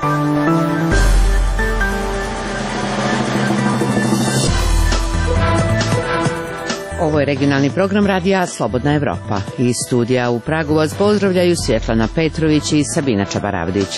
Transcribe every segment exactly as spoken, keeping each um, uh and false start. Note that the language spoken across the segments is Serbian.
Ovo je regionalni program radija Slobodna Evropa. Iz studija u Pragu vas pozdravljaju Svjetlana Petrović i Sabina Čabaravdić.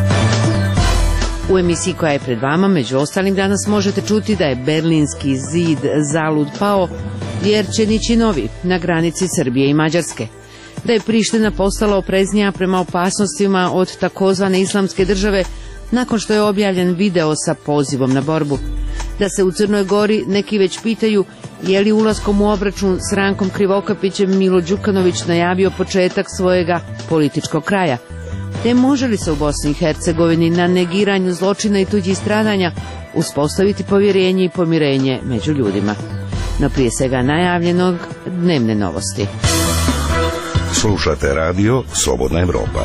U emisiji koja je pred vama, među ostalim, danas možete čuti da je Berlinski zid zalud pao jer će nići novi na granici Srbije i Mađarske, da je Priština postala opreznija prema opasnostima od takozvane islamske države nakon što je objavljen video sa pozivom na borbu, da se u Crnoj Gori neki već pitaju je li ulaskom u obračun s Rankom Krivokapićem Milo Đukanović najavio početak svojega političkog kraja, te može li se u Bosni i Hercegovini na negiranju zločina i tuđih stradanja uspostaviti povjerenje i pomirenje među ljudima. No prije svega najavljenog dnevne novosti. Slušate radio Slobodna Evropa.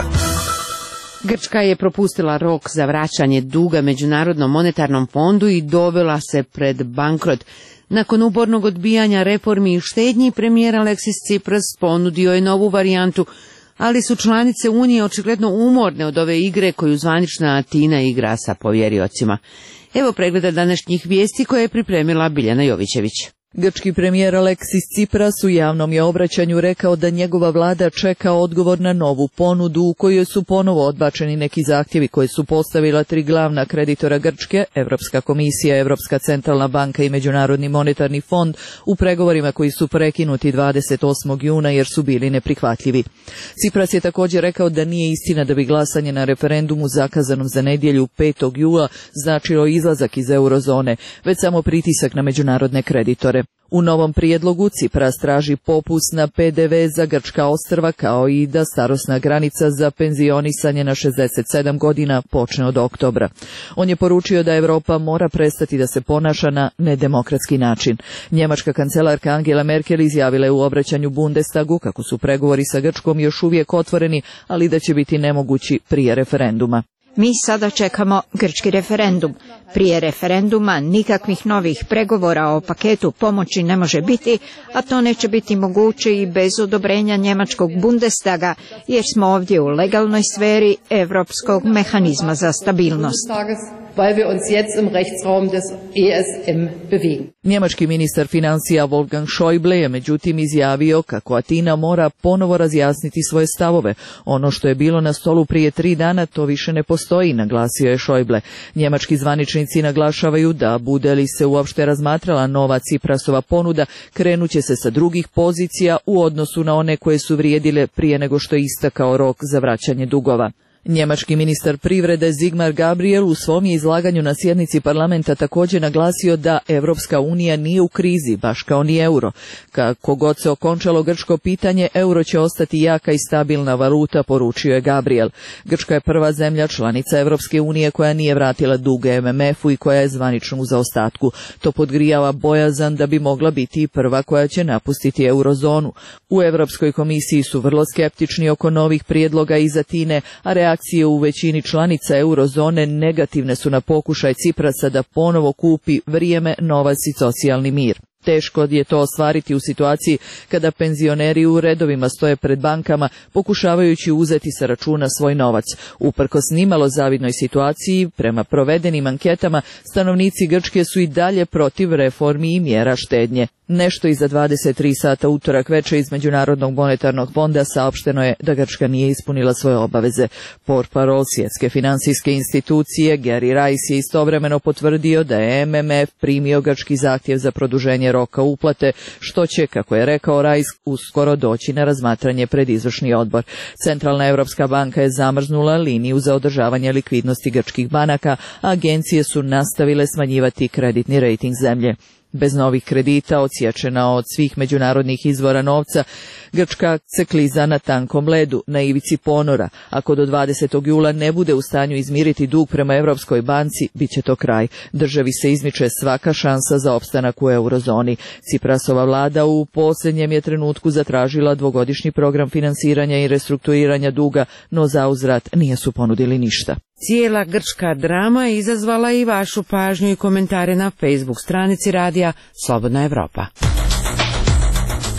Grčka je propustila rok za vraćanje duga Međunarodnom monetarnom fondu i dovela se pred bankrot. Nakon upornog odbijanja reformi i štednji, premijer Aleksis Tsipras ponudio je novu varijantu, ali su članice Unije očigledno umorne od ove igre koju zvanična Atina igra sa povjeriocima. Evo pregleda današnjih vijesti koje je pripremila Biljana Jovićević. Grčki premijer Aleksis Tsipras u javnom je obraćanju rekao da njegova vlada čeka odgovor na novu ponudu u kojoj su ponovo odbačeni neki zahtjevi koje su postavila tri glavna kreditora Grčke, Evropska komisija, Evropska centralna banka i Međunarodni monetarni fond, u pregovorima koji su prekinuti dvadeset osmog juna jer su bili neprihvatljivi. Tsipras je također rekao da nije istina da bi glasanje na referendumu zakazanom za nedjelju petog jula značilo izlazak iz eurozone, već samo pritisak na međunarodne kreditore. U novom prijedlogu Tsipras traži popust na P D V za grčka ostrva kao i da starosna granica za penzionisanje na šezdeset sedam godina počne od oktobra. On je poručio da Europa mora prestati da se ponaša na nedemokratski način. Njemačka kancelarka Angela Merkel izjavila je u obraćanju Bundestagu kako su pregovori sa Grčkom još uvijek otvoreni, ali da će biti nemogući prije referenduma. Mi sada čekamo grčki referendum. Prije referenduma nikakvih novih pregovora o paketu pomoći ne može biti, a to neće biti moguće i bez odobrenja njemačkog Bundestaga, jer smo ovdje u legalnoj sferi Europskog mehanizma za stabilnost. weil wir uns jetzt im Rechtsraum des E S M bewegen. Njemački ministar financija Wolfgang Schäuble je međutim izjavio kako Atina mora ponovo razjasniti svoje stavove. Ono što je bilo na stolu prije tri dana to više ne postoji, naglasio je Schäuble. Njemački zvaničnici naglašavaju da bude li se uopšte razmatrala nova Tsiprasova ponuda, krenuće se sa drugih pozicija u odnosu na one koje su vrijedile prije nego što je istakao rok za vraćanje dugova. Njemački ministar privrede Sigmar Gabriel u svom je izlaganju na sjednici parlamenta također naglasio da Evropska unija nije u krizi, baš kao ni euro. Kako god se okončalo grčko pitanje, euro će ostati jaka i stabilna valuta, poručio je Gabriel. Grčka je prva zemlja članica Evropske unije koja nije vratila dug M M F-u i koja je zvanično u zaostatku. To podgrijava bojazan da bi mogla biti i prva koja će napustiti eurozonu. U Europskoj komisiji su vrlo skeptični oko novih prijedloga iz Atine, a reakcije u većini članica eurozone negativne su na pokušaj Tsiprasa da ponovo kupi vrijeme, novac i socijalni mir. Teško je to ostvariti u situaciji kada penzioneri u redovima stoje pred bankama pokušavajući uzeti sa računa svoj novac. Uprkos nimalo zavidnoj situaciji, prema provedenim anketama, stanovnici Grčke su i dalje protiv reformi i mjera štednje. Nešto iza dvadeset tri sata utorak večer iz Međunarodnog monetarnog fonda saopšteno je da Grčka nije ispunila svoje obaveze. Portparol svjetske financijske institucije Gary Rice je istovremeno potvrdio da je M M F primio grčki zahtjev za produženje roka uplate, što će, kako je rekao Rice, uskoro doći na razmatranje pred izvršni odbor. Centralna Europska banka je zamrznula liniju za održavanje likvidnosti grčkih banaka, a agencije su nastavile smanjivati kreditni rejting zemlje. Bez novih kredita, odsječena od svih međunarodnih izvora novca, Grčka se kliza na tankom ledu, na ivici ponora. Ako do dvadesetog jula ne bude u stanju izmiriti dug prema Europskoj banci, bit će to kraj. Državi se izmiče svaka šansa za opstanak u eurozoni. Tsiprasova vlada u posljednjem je trenutku zatražila dvogodišnji program finansiranja i restrukturiranja duga, no zauzvrat nije su ponudili ništa. Cijela grčka drama je izazvala i vašu pažnju i komentare na Facebook stranici radija Slobodna Evropa.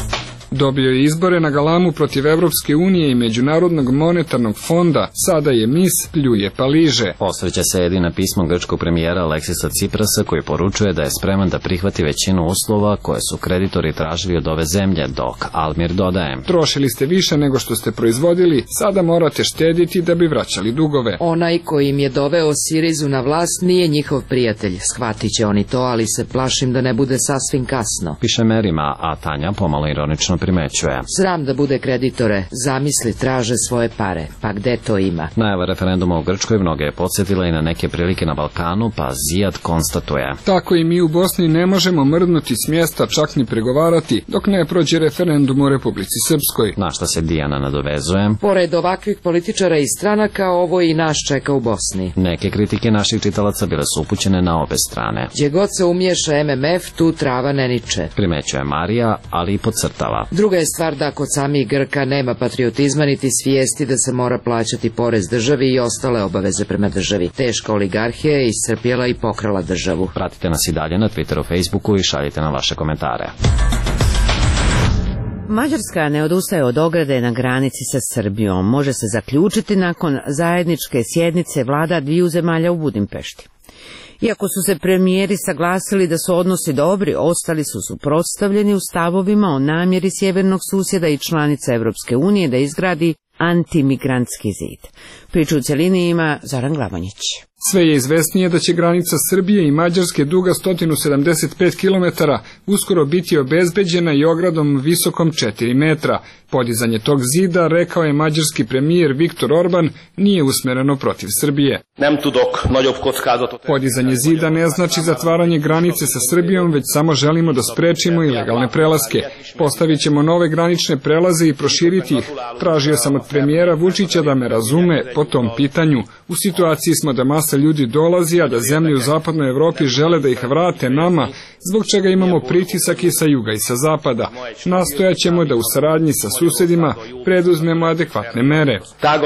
Dobio je izbore na galamu protiv Evropske unije i Međunarodnog monetarnog fonda, sada je mis pljuje pa liže. Osvrće se jedina pismo grčkog premijera Aleksisa Ciprasa koji poručuje da je spreman da prihvati većinu uslova koje su kreditori tražili od ove zemlje, dok Almir dodaje: trošili ste više nego što ste proizvodili, sada morate štediti da bi vraćali dugove. Onaj koji im je doveo Sirizu na vlast nije njihov prijatelj. Shvatit će oni to, ali se plašim da ne bude sasvim kasno. Piše Merima, a Tanja pomalo ironično primećuje: sram da bude kreditore, zamisli traže svoje pare, pa gde to ima? Najava referenduma u Grčkoj mnoge je podsjetila i na neke prilike na Balkanu, pa Zijad konstatuje: tako i mi u Bosni ne možemo mrdnuti s mjesta, čak ni pregovarati, dok ne prođe referendum u Republici Srpskoj. Na šta se Dijana nadovezuje: pored ovakvih političara i stranaka, ovo i nas čeka u Bosni. Neke kritike naših čitalaca bile su upućene na obe strane. Gdje god se umješa M M F, tu trava ne niče. Primećuje Marija, ali i podcrtava: druga je stvar da kod samih Grka nema patriotizma niti svijesti da se mora plaćati porez državi i ostale obaveze prema državi. Teška oligarhija je iscrpjela i pokrala državu. Pratite nas i dalje na Twitteru, Facebooku i šaljite nam vaše komentare. Mađarska ne odustaje od ograde na granici sa Srbijom. Može se zaključiti nakon zajedničke sjednice vlada dviju zemalja u Budimpešti. Iako su se premijeri saglasili da su odnosi dobri, ostali su suprotstavljeni u stavovima o namjeri sjevernog susjeda i članica Evropske unije da izgradi antimigrantski zid. Priču u cjelini ima Zoran Glavonjić. Sve je izvesnije da će granica Srbije i Mađarske duga sto sedamdeset pet kilometara uskoro biti obezbeđena i ogradom visokom četiri metra. Podizanje tog zida, rekao je mađarski premijer Viktor Orban, nije usmjereno protiv Srbije. Podizanje zida ne znači zatvaranje granice sa Srbijom, već samo želimo da sprečimo ilegalne prelaske. Postavit ćemo nove granične prelaze i proširiti ih. Tražio sam od premijera Vučića da me razume po tom pitanju. U situaciji smo da masa ljudi dolazi, a da zemlje u zapadnoj Evropi žele da ih vrate nama, zbog čega imamo pritisak i sa juga i sa zapada. Nastojat ćemo da u saradnji sa susedima preduzmemo adekvatne mere.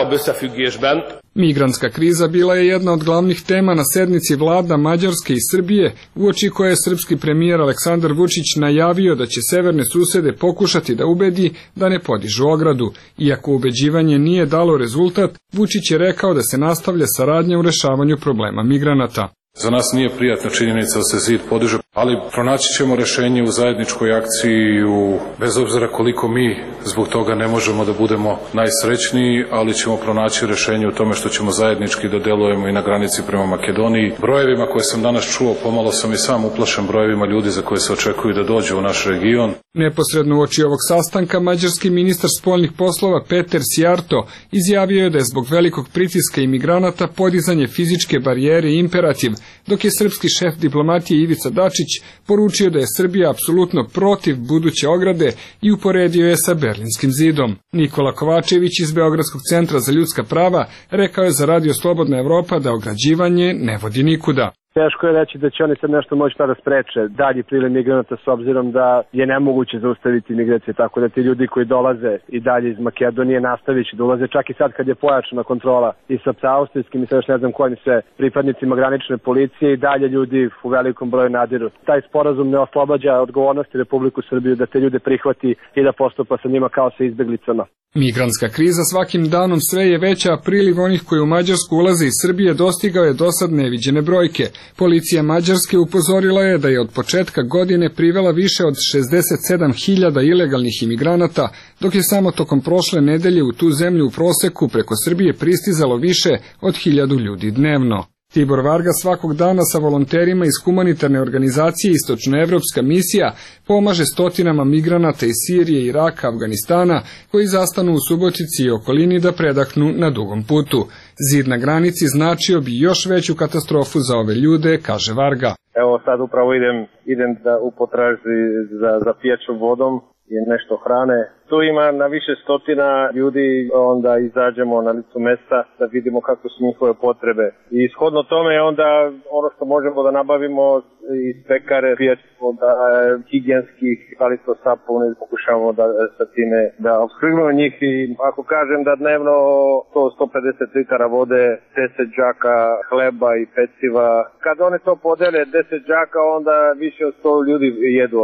Migrantska kriza bila je jedna od glavnih tema na sednici vlada Mađarske i Srbije, uoči koje je srpski premijer Aleksandar Vučić najavio da će severne susede pokušati da ubedi da ne podižu ogradu. Iako ubeđivanje nije dalo rezultat, Vučić je rekao da se nastavlja saradnja u rešavanju problema migranata. Za nas nije prijatna činjenica da se zid podiže, ali pronaći ćemo rešenje u zajedničkoj akciji, u, bez obzira koliko mi zbog toga ne možemo da budemo najsrećniji, ali ćemo pronaći rešenje u tome što ćemo zajednički da delujemo i na granici prema Makedoniji. Brojevima koje sam danas čuo, pomalo sam i sam uplašen brojevima ljudi za koje se očekuju da dođu u naš region. Neposredno uoči ovog sastanka, mađarski ministar spoljnih poslova Peter Sijarto izjavio je da je zbog velikog pritiska imigranata podizanje fizičke barijere imperativ, dok je srpski šef diplomatije Ivica Dačić poručio da je Srbija apsolutno protiv buduće ograde i uporedio je sa Berlinskim zidom. Nikola Kovačević iz Beogradskog centra za ljudska prava rekao je za Radio Slobodna Evropa da ograđivanje ne vodi nikuda. Teško je reći da će oni sad nešto moći da spreče dalji priliv migranata s obzirom da je nemoguće zaustaviti migracije, tako da ti ljudi koji dolaze i dalje iz Makedonije nastavit će da ulaze čak i sad kad je pojačana kontrola i sa austrijskim i sa još ne znam kojim se pripadnicima granične policije i dalje ljudi u velikom broju nadiru. Taj sporazum ne oslobađa odgovornosti Republiku Srbiju da te ljude prihvati i da postupa sa njima kao sa izbeglicama. Migrantska kriza svakim danom sve je veća, a priliv onih koji u Mađarsku ulaze iz Srbije dostigao je dosad neviđene brojke. Policija Mađarske upozorila je da je od početka godine privela više od šezdeset sedam hiljada ilegalnih imigranata, dok je samo tokom prošle nedelje u tu zemlju u proseku preko Srbije pristizalo više od hiljadu ljudi dnevno. Tibor Varga svakog dana sa volonterima iz humanitarne organizacije Istočnoevropska misija pomaže stotinama migranata iz Sirije, Iraka, Afganistana koji zastanu u Subotici i okolini da predahnu na dugom putu. Zid na granici značio bi još veću katastrofu za ove ljude, kaže Varga. Evo sad upravo idem, idem da u potražnji za, za pijaćom vodom i nešto hrane. Tu ima na više stotina ljudi, onda izađemo na licu mesta da vidimo kako su njihove potrebe. I shodno tome onda ono što možemo da nabavimo iz pekare, pijaćih voda, higijenskih, ali to sapune, pokušamo da sa time da opskrbimo njih. I ako kažem da dnevno sto do sto pedeset litara vode, deset džaka hleba i peciva, kad oni to podele deset džaka, onda više od sto ljudi jedu od toga.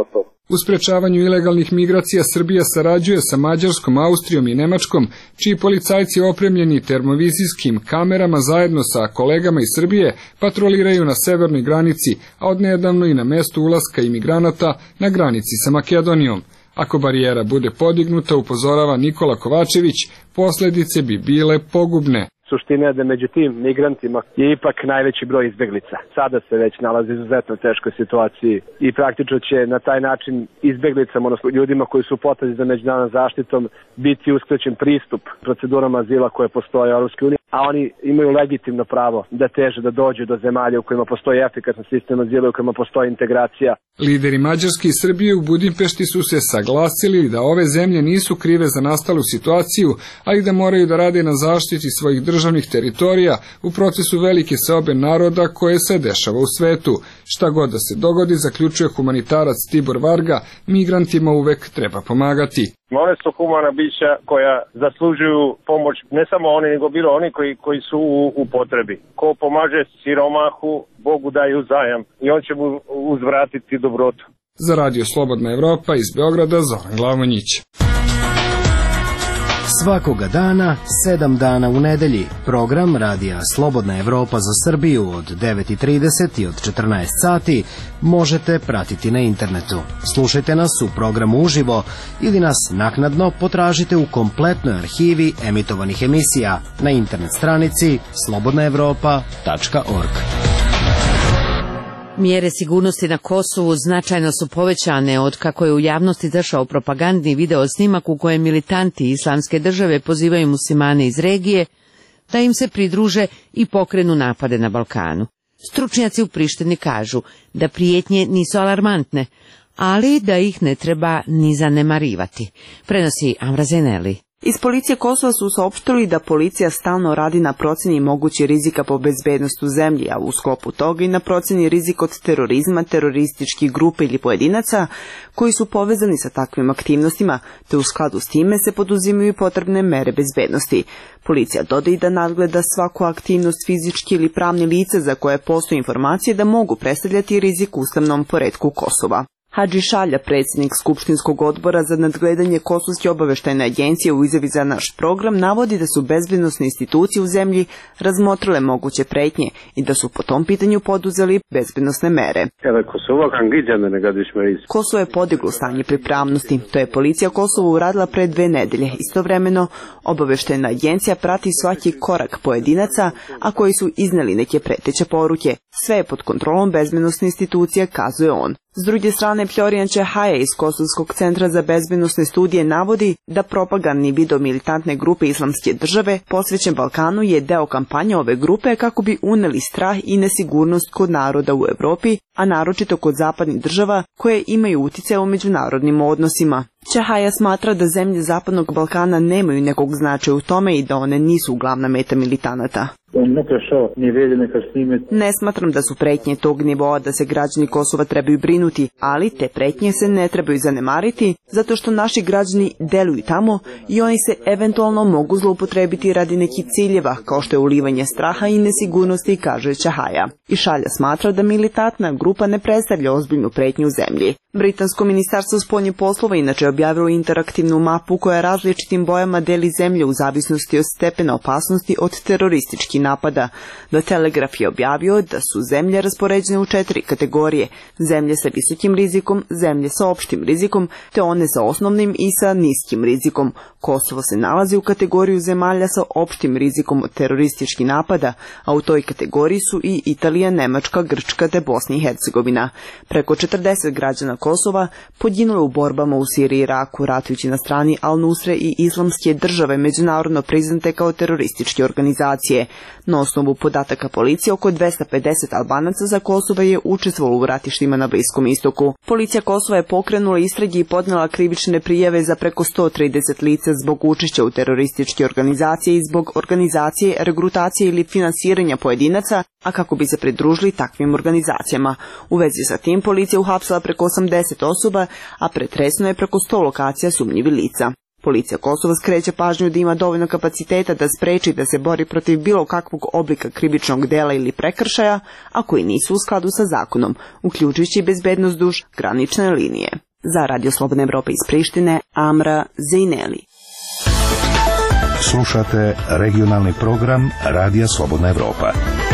U sprečavanju ilegalnih migracija Srbija sarađuje sa Mađarskom, Austrijom i Nemačkom, čiji policajci opremljeni termovizijskim kamerama zajedno sa kolegama iz Srbije patroliraju na severnoj granici, a odnedavno i na mestu ulaska imigranata na granici sa Makedonijom. Ako barijera bude podignuta, upozorava Nikola Kovačević, posljedice bi bile pogubne. Suština je da među tim migrantima je ipak najveći broj izbeglica. Sada se već nalaze u izuzetno teškoj situaciji i praktično će na taj način izbeglicama, odnosno ljudima koji su u potrazi za međunarodnom zaštitom, biti uskraćen pristup procedurama azila koje postoje u Europskoj uniji, a oni imaju legitimno pravo da teže da dođu do zemalja u kojima postoji efikasan sistem azila, u kojima postoji integracija. Lideri Mađarske i Srbije u Budimpešti su se saglasili da ove zemlje nisu krive za nastalu situaciju, ali da moraju da rade na zaštiti svojih državnih teritorija u procesu velike seobe naroda koje se dešava u svetu. Šta god da se dogodi, zaključuje humanitarac Tibor Varga, migrantima uvek treba pomagati. One su humana bića koja zaslužuju pomoć, ne samo oni, nego bilo oni koji, koji su u, u potrebi. Ko pomaže siromahu, Bogu daju zajam i on će mu uzvratiti dobrotu. Za Radio Slobodna Evropa iz Beograda, Zoran Glavonjić. Svakoga dana, sedam dana u nedelji, program Radija Slobodna Evropa za Srbiju od devet i trideset i od četrnaest sati možete pratiti na internetu. Slušajte nas u programu uživo ili nas naknadno potražite u kompletnoj arhivi emitovanih emisija na internet stranici slobodna evropa tačka org. Mjere sigurnosti na Kosovu značajno su povećane od kako je u javnosti izašao propagandni video snimak u kojem militanti Islamske države pozivaju muslimane iz regije da im se pridruže i pokrenu napade na Balkanu. Stručnjaci u Prištini kažu da prijetnje nisu alarmantne, ali da ih ne treba ni zanemarivati. Prenosi Amra Zeneli. Iz policije Kosova su saopštili da policija stalno radi na procjeni mogući rizika po bezbednost u zemlji, a u sklopu toga i na procjeni rizika od terorizma, terorističkih grupa ili pojedinaca koji su povezani sa takvim aktivnostima, te u skladu s time se poduzimaju potrebne mere bezbednosti. Policija dodaje da nadgleda svaku aktivnost fizički ili pravni lice za koje postoje informacije da mogu predstavljati rizik ustavnom poretku Kosova. Hadži Šalja, predsjednik Skupštinskog odbora za nadgledanje Kosovske obaveštajne agencije u izjavi za naš program, navodi da su bezbednosne institucije u zemlji razmotrile moguće pretnje i da su po tom pitanju poduzeli bezbednosne mere. Kosovo je podiglo stanje pripravnosti. To je policija Kosova uradila pre dve nedelje. Istovremeno, obaveštajna agencija prati svaki korak pojedinaca, a koji su izneli neke preteće poruke. Sve je pod kontrolom bezbednosne institucije, kazuje on. S druge strane, Florijan Čehaja iz Kosovskog centra za bezbednosne studije navodi da propagandni video militantne grupe Islamske države posvećen Balkanu je deo kampanje ove grupe kako bi uneli strah i nesigurnost kod naroda u Evropi, a naročito kod zapadnih država koje imaju uticaja u međunarodnim odnosima. Čehaja smatra da zemlje Zapadnog Balkana nemaju nekog značaja u tome i da one nisu glavna meta militanata. Ne smatram da su pretnje tog nivoa da se građani Kosova trebaju brinuti, ali te pretnje se ne trebaju zanemariti zato što naši građani deluju tamo i oni se eventualno mogu zloupotrebiti radi nekih ciljeva kao što je ulivanje straha i nesigurnosti, kaže Čehaja. I Šalja smatra da militantna grupa ne predstavlja ozbiljnu pretnju u zemlji. Britansko ministarstvo spoljnih poslova inače objavilo interaktivnu mapu koja različitim bojama deli zemlje u zavisnosti od stepena opasnosti od terorističkih napada. The Telegraph je objavio da su zemlje raspoređene u četiri kategorije: zemlje sa visokim rizikom, zemlje sa opštim rizikom, te one sa osnovnim i sa niskim rizikom. Kosovo se nalazi u kategoriju zemalja sa opštim rizikom od terorističkih napada, a u toj kategoriji su i Italija, Nemačka, Grčka te Bosna i Hercegovina. Preko četrdeset građana Kosova poginulo u borbama u Siriji i Iraku, ratujući na strani Al-Nusre i Islamske države, međunarodno priznate kao terorističke organizacije. Na osnovu podataka policije, oko dvesta pedeset Albanaca za Kosova je učestvovalo u ratištima na Bliskom istoku. Policija Kosova je pokrenula istrage i podnela krivične prijave za preko sto trideset lica zbog učešća u terorističke organizacije i zbog organizacije, regrutacije ili finansiranja pojedinaca, a kako bi se pridružili takvim organizacijama. U vezi sa tim policija uhapsila preko osamdeset osoba, a pretresno je preko sto lokacija sumnjivih lica. Policija Kosova skreće pažnju da ima dovoljno kapaciteta da spreči da se bori protiv bilo kakvog oblika krivičnog dela ili prekršaja, a koji nisu u skladu sa zakonom, uključujući bezbednost duž granične linije. Za Radio Slobodna Evropa iz Prištine, Amra Zejneli. Slušate regionalni program Radija Slobodna Evropa.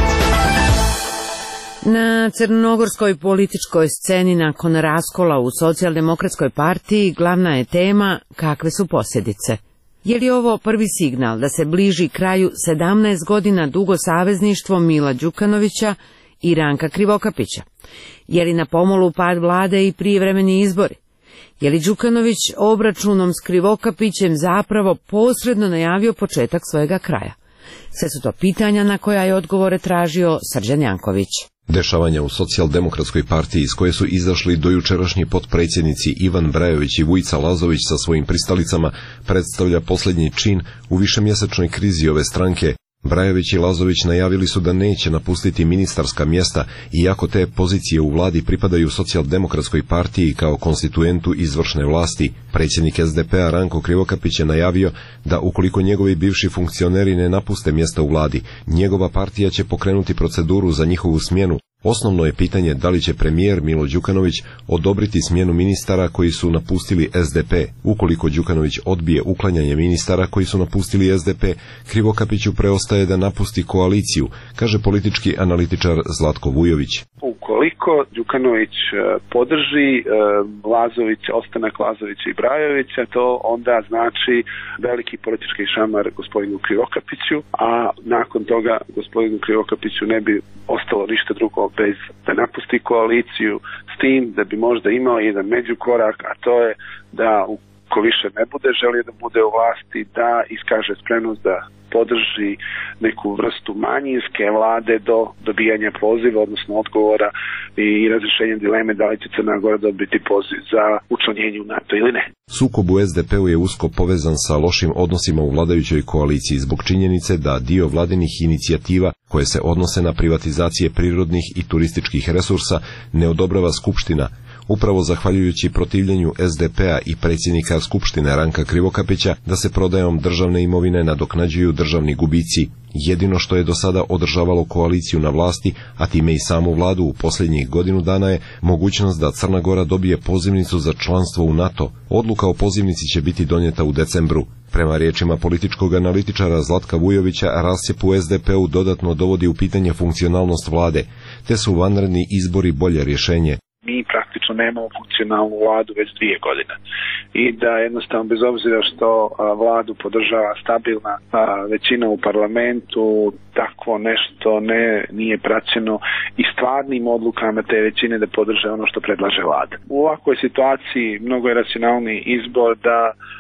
Na crnogorskoj političkoj sceni nakon raskola u Socijaldemokratskoj partiji glavna je tema kakve su posljedice. Je li ovo prvi signal da se bliži kraju sedamnaest godina dugo savezništvo Mila Đukanovića i Ranka Krivokapića? Je li na pomolu pad vlade i prijevremeni izbori? Je li Đukanović obračunom s Krivokapićem zapravo posredno najavio početak svojega kraja? Sve su to pitanja na koja je odgovore tražio Srđan Janković. Dešavanja u Socijaldemokratskoj partiji iz koje su izašli dojučerašnji potpredsjednici Ivan Brajović i Vujica Lazović sa svojim pristalicama predstavlja posljednji čin u višemjesečnoj krizi ove stranke. Brajović i Lazović najavili su da neće napustiti ministarska mjesta, iako te pozicije u vladi pripadaju Socijaldemokratskoj partiji kao konstituentu izvršne vlasti. Predsjednik S D P-a Ranko Krivokapić je najavio da ukoliko njegovi bivši funkcioneri ne napuste mjesta u vladi, njegova partija će pokrenuti proceduru za njihovu smjenu. Osnovno je pitanje da li će premijer Milo Đukanović odobriti smjenu ministara koji su napustili S D P. Ukoliko Đukanović odbije uklanjanje ministara koji su napustili S D P, Krivokapiću preostaje da napusti koaliciju, kaže politički analitičar Zlatko Vujović. Ukoliko Đukanović podrži Lazović, ostanak Lazovića i Brajovića, to onda znači veliki politički šamar gospodinu Krivokapiću, a nakon toga gospodinu Krivokapiću ne bi ostalo ništa drugo bez da napusti koaliciju, s tim da bi možda imao jedan međukorak, a to je da ko više ne bude želio da bude u vlasti, da iskaže spremnost da podrži neku vrstu manjinske vlade do dobijanja poziva, odnosno odgovora i razrješenja dileme da li će Crna Gora dobiti poziv za učlanjenje u NATO ili ne. Sukob u S D P-u je usko povezan sa lošim odnosima u vladajućoj koaliciji zbog činjenice da dio vladinih inicijativa koje se odnose na privatizacije prirodnih i turističkih resursa ne odobrava Skupština. Upravo zahvaljujući protivljenju S D P-a i predsjednika Skupštine Ranka Krivokapića da se prodajom državne imovine nadoknađuju državni gubici. Jedino što je do sada održavalo koaliciju na vlasti, a time i samu vladu u posljednjih godinu dana je mogućnost da Crna Gora dobije pozivnicu za članstvo u NATO. Odluka o pozivnici će biti donijeta u decembru. Prema riječima političkog analitičara Zlatka Vujovića, rascjep u S D P-u dodatno dovodi u pitanje funkcionalnost vlade, te su vanredni izbori bolje rješenje. Mi praktično nemamo funkcionalnu vladu već dvije godine i da jednostavno bez obzira što a, vladu podržava stabilna a, većina u parlamentu, takvo nešto ne nije praćeno i stvarnim odlukama te većine da podrže ono što predlaže vlada. U ovakvoj situaciji mnogo je racionalniji izbor da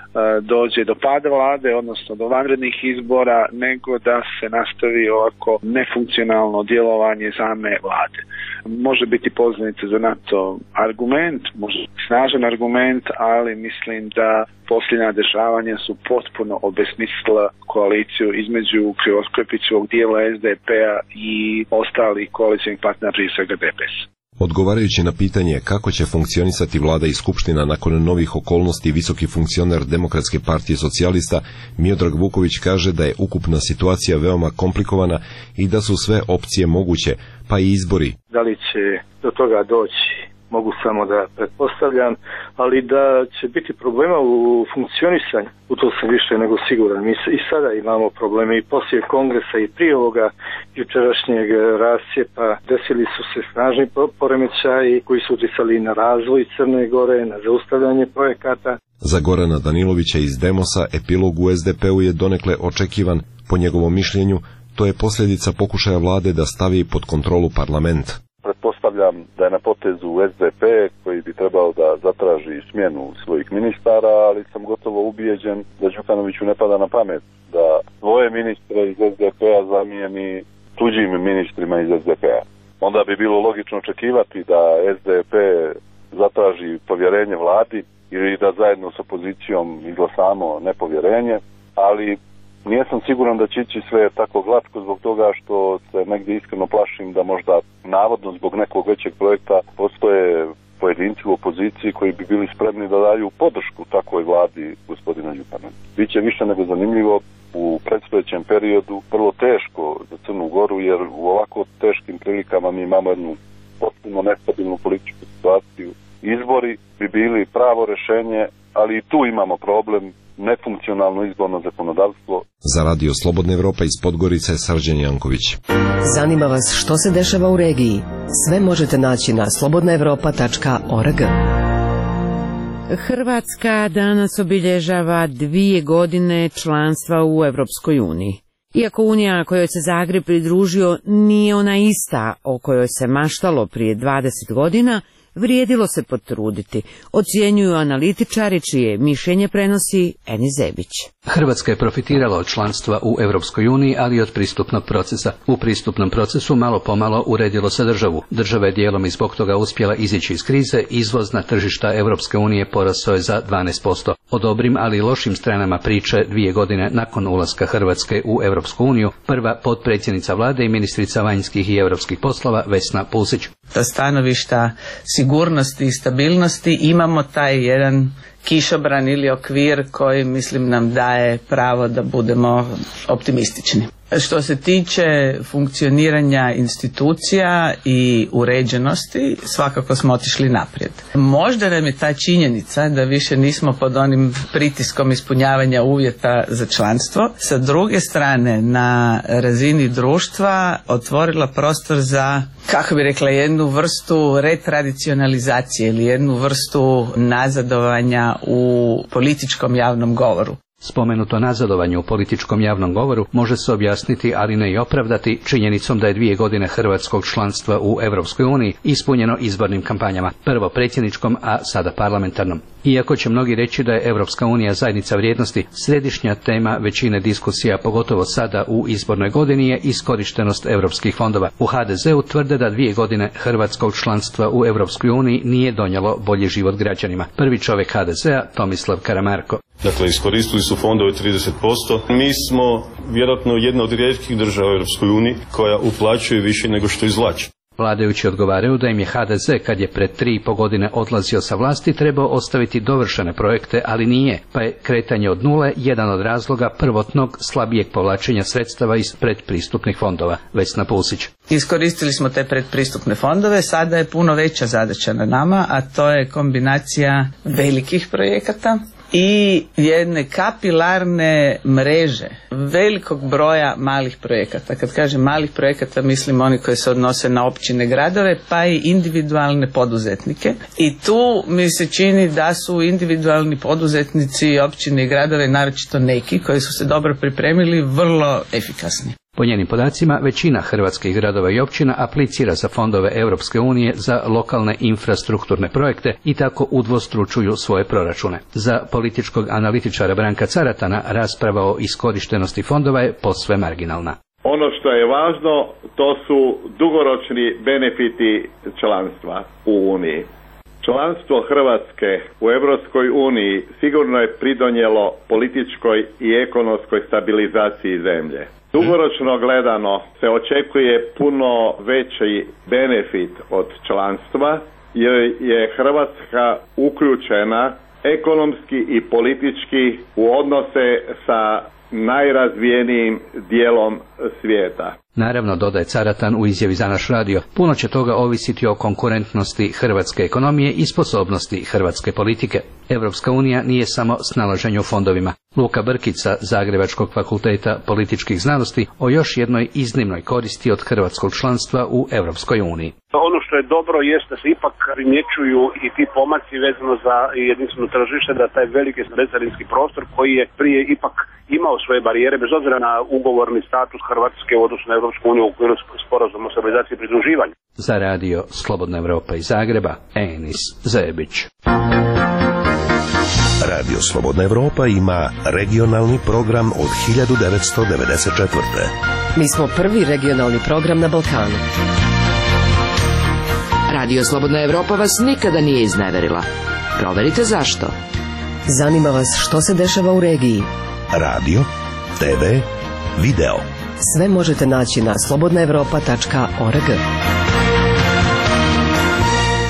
dođe do pada vlade, odnosno do vanrednih izbora, nego da se nastavi ovako nefunkcionalno djelovanje same vlade. Može biti pozivnica za NATO argument, može biti snažan argument, ali mislim da posljednja dešavanja su potpuno obesmislila koaliciju između Krivokapićevog dijela S D P-a i ostalih koalicijnih partnera, prije svega D P S. Odgovarajući na pitanje kako će funkcionisati vlada i skupština nakon novih okolnosti, visoki funkcioner Demokratske partije socijalista Miodrag Vuković kaže da je ukupna situacija veoma komplikovana i da su sve opcije moguće, pa i izbori. Da li će do toga doći, mogu samo da pretpostavljam, ali da će biti problema u funkcionisanju, u to sam više nego siguran. Mi i sada imamo probleme i poslije kongresa i prije ovoga jučerašnjeg rascijepa desili su se snažni poremećaji koji su utjecali na razvoj Crne Gore, na zaustavljanje projekata. Za Gorana Danilovića iz Demosa epilog u S D P-u je donekle očekivan. Po njegovom mišljenju, to je posljedica pokušaja vlade da stavi pod kontrolu parlament. Pretpostavljam da je na potezu S D P koji bi trebao da zatraži smjenu svojih ministara, ali sam gotovo ubijeđen da Đukanoviću ne pada na pamet da svoje ministre iz S D P-a zamijeni tuđim ministrima iz S D P-a. Onda bi bilo logično očekivati da S D P zatraži povjerenje vladi ili da zajedno s opozicijom izglasamo nepovjerenje, ali nisam siguran da će ići sve tako glatko zbog toga što se negdje iskreno plašim da možda navodno zbog nekog većeg projekta postoje pojedinci u opoziciji koji bi bili spremni da daju podršku takvoj vladi gospodina Đukanovića. Biće više nego zanimljivo u predstojećem periodu, vrlo teško za Crnu Goru, jer u ovako teškim prilikama mi imamo jednu potpuno nestabilnu političku situaciju Izbori bi bili pravo rješenje, ali i tu imamo problem, nefunkcionalno izborno zakonodavstvo. Za Radio Slobodna Evropa iz Podgorice, Srđan Janković. Zanima vas što se dešava u regiji? Sve možete naći na slobodna evropa tačka org. Hrvatska danas obilježava dvije godine članstva u Evropskoj uniji. Iako Unija kojoj se Zagreb pridružio nije ona ista o kojoj se maštalo prije dvadeset godina, vrijedilo se potruditi, ocjenjuju analitičari čije mišljenje prenosi Eni Zebić. Hrvatska je profitirala od članstva u Europskoj uniji, ali i od pristupnog procesa. U pristupnom procesu malo pomalo uredilo se državu. Država je dijelom i zbog toga uspjela izići iz krize, izvoz na tržišta Europske unije porasao je za dvanaest posto. O dobrim, ali i lošim stranama priče dvije godine nakon ulaska Hrvatske u Europsku uniju, prva potpredsjednica vlade i ministrica vanjskih i europskih poslova Vesna Pusić. Sa stanovišta sigurnosti i stabilnosti imamo taj jedan kišobran ili okvir koji, mislim, nam daje pravo da budemo optimistični. Što se tiče funkcioniranja institucija i uređenosti, svakako smo otišli naprijed. Možda nam je ta činjenica da više nismo pod onim pritiskom ispunjavanja uvjeta za članstvo, sa druge strane na razini društva otvorila prostor za, kako bi rekla, jednu vrstu retradicionalizacije ili jednu vrstu nazadovanja u političkom javnom govoru. Spomenuto nazadovanje u političkom javnom govoru može se objasniti, ali ne i opravdati, činjenicom da je dvije godine hrvatskog članstva u Europskoj uniji ispunjeno izbornim kampanjama, prvo predsjedničkom, a sada parlamentarnom. Iako će mnogi reći da je Europska unija zajednica vrijednosti, središnja tema većine diskusija, pogotovo sada u izbornoj godini, je iskorištenost europskih fondova. U ha de zeu tvrde da dvije godine hrvatskog članstva u Europskoj uniji nije donijelo bolji život građanima. Prvi čovjek ha de zea, Tomislav Karamarko. Dakle, iskoristili su fondove trideset posto. Mi smo vjerojatno jedna od rijetkih država u Europskoj uniji koja uplaćuje više nego što izvlači. Vladajući odgovaraju da im je ha de ze, kad je pred tri i po godine odlazio sa vlasti, trebao ostaviti dovršene projekte, ali nije, pa je kretanje od nule jedan od razloga prvotnog slabijeg povlačenja sredstava iz predpristupnih fondova. Vesna Pusić. Iskoristili smo te predpristupne fondove, sada je puno veća zadaća na nama, a to je kombinacija velikih projekata i jedne kapilarne mreže velikog broja malih projekata. Kad kažem malih projekata, mislim oni koji se odnose na općine, gradove, pa i individualne poduzetnike. I tu mi se čini da su individualni poduzetnici, općine i gradove, naročito neki koji su se dobro pripremili, vrlo efikasni. Po njenim podacima, većina hrvatskih gradova i općina aplicira za fondove Europske unije za lokalne infrastrukturne projekte i tako udvostručuju svoje proračune. Za političkog analitičara Branka Caratana rasprava o iskorištenosti fondova je posve marginalna. Ono što je važno, to su dugoročni benefiti članstva u Uniji. Članstvo Hrvatske u Europskoj uniji sigurno je pridonijelo političkoj i ekonomskoj stabilizaciji zemlje. Dugoročno gledano se očekuje puno veći benefit od članstva jer je Hrvatska uključena ekonomski i politički u odnose sa najrazvijenijim dijelom svijeta. Naravno, dodaje Caratan u izjavi za naš radio, puno će toga ovisiti o konkurentnosti hrvatske ekonomije i sposobnosti hrvatske politike. Europska unija nije samo snalaženje u fondovima. Luka Brkić sa Zagrebačkog fakulteta političkih znanosti o još jednoj iznimnoj koristi od hrvatskog članstva u Europskoj uniji. Ono što je dobro jest da se ipak primjećuju i ti pomaci vezano za jedinstveno tržište, da taj veliki becarinski prostor koji je prije ipak imao svoje barijere, bez obzira na ugovorni status Hrvatske u odnosu na Europsku uniju u okviru sporazuma o stabilizaciji i pridruživanju. Za radio Slobodna Evropa iz Zagreba, Enis Zebić. Radio Slobodna Evropa ima regionalni program od hiljadu devetsto devedeset četvrte. Mi smo prvi regionalni program na Balkanu. Radio Slobodna Evropa vas nikada nije izneverila. Proverite zašto. Zanima vas što se dešava u regiji. Radio, te ve, video. Sve možete naći na slobodna evropa tačka org.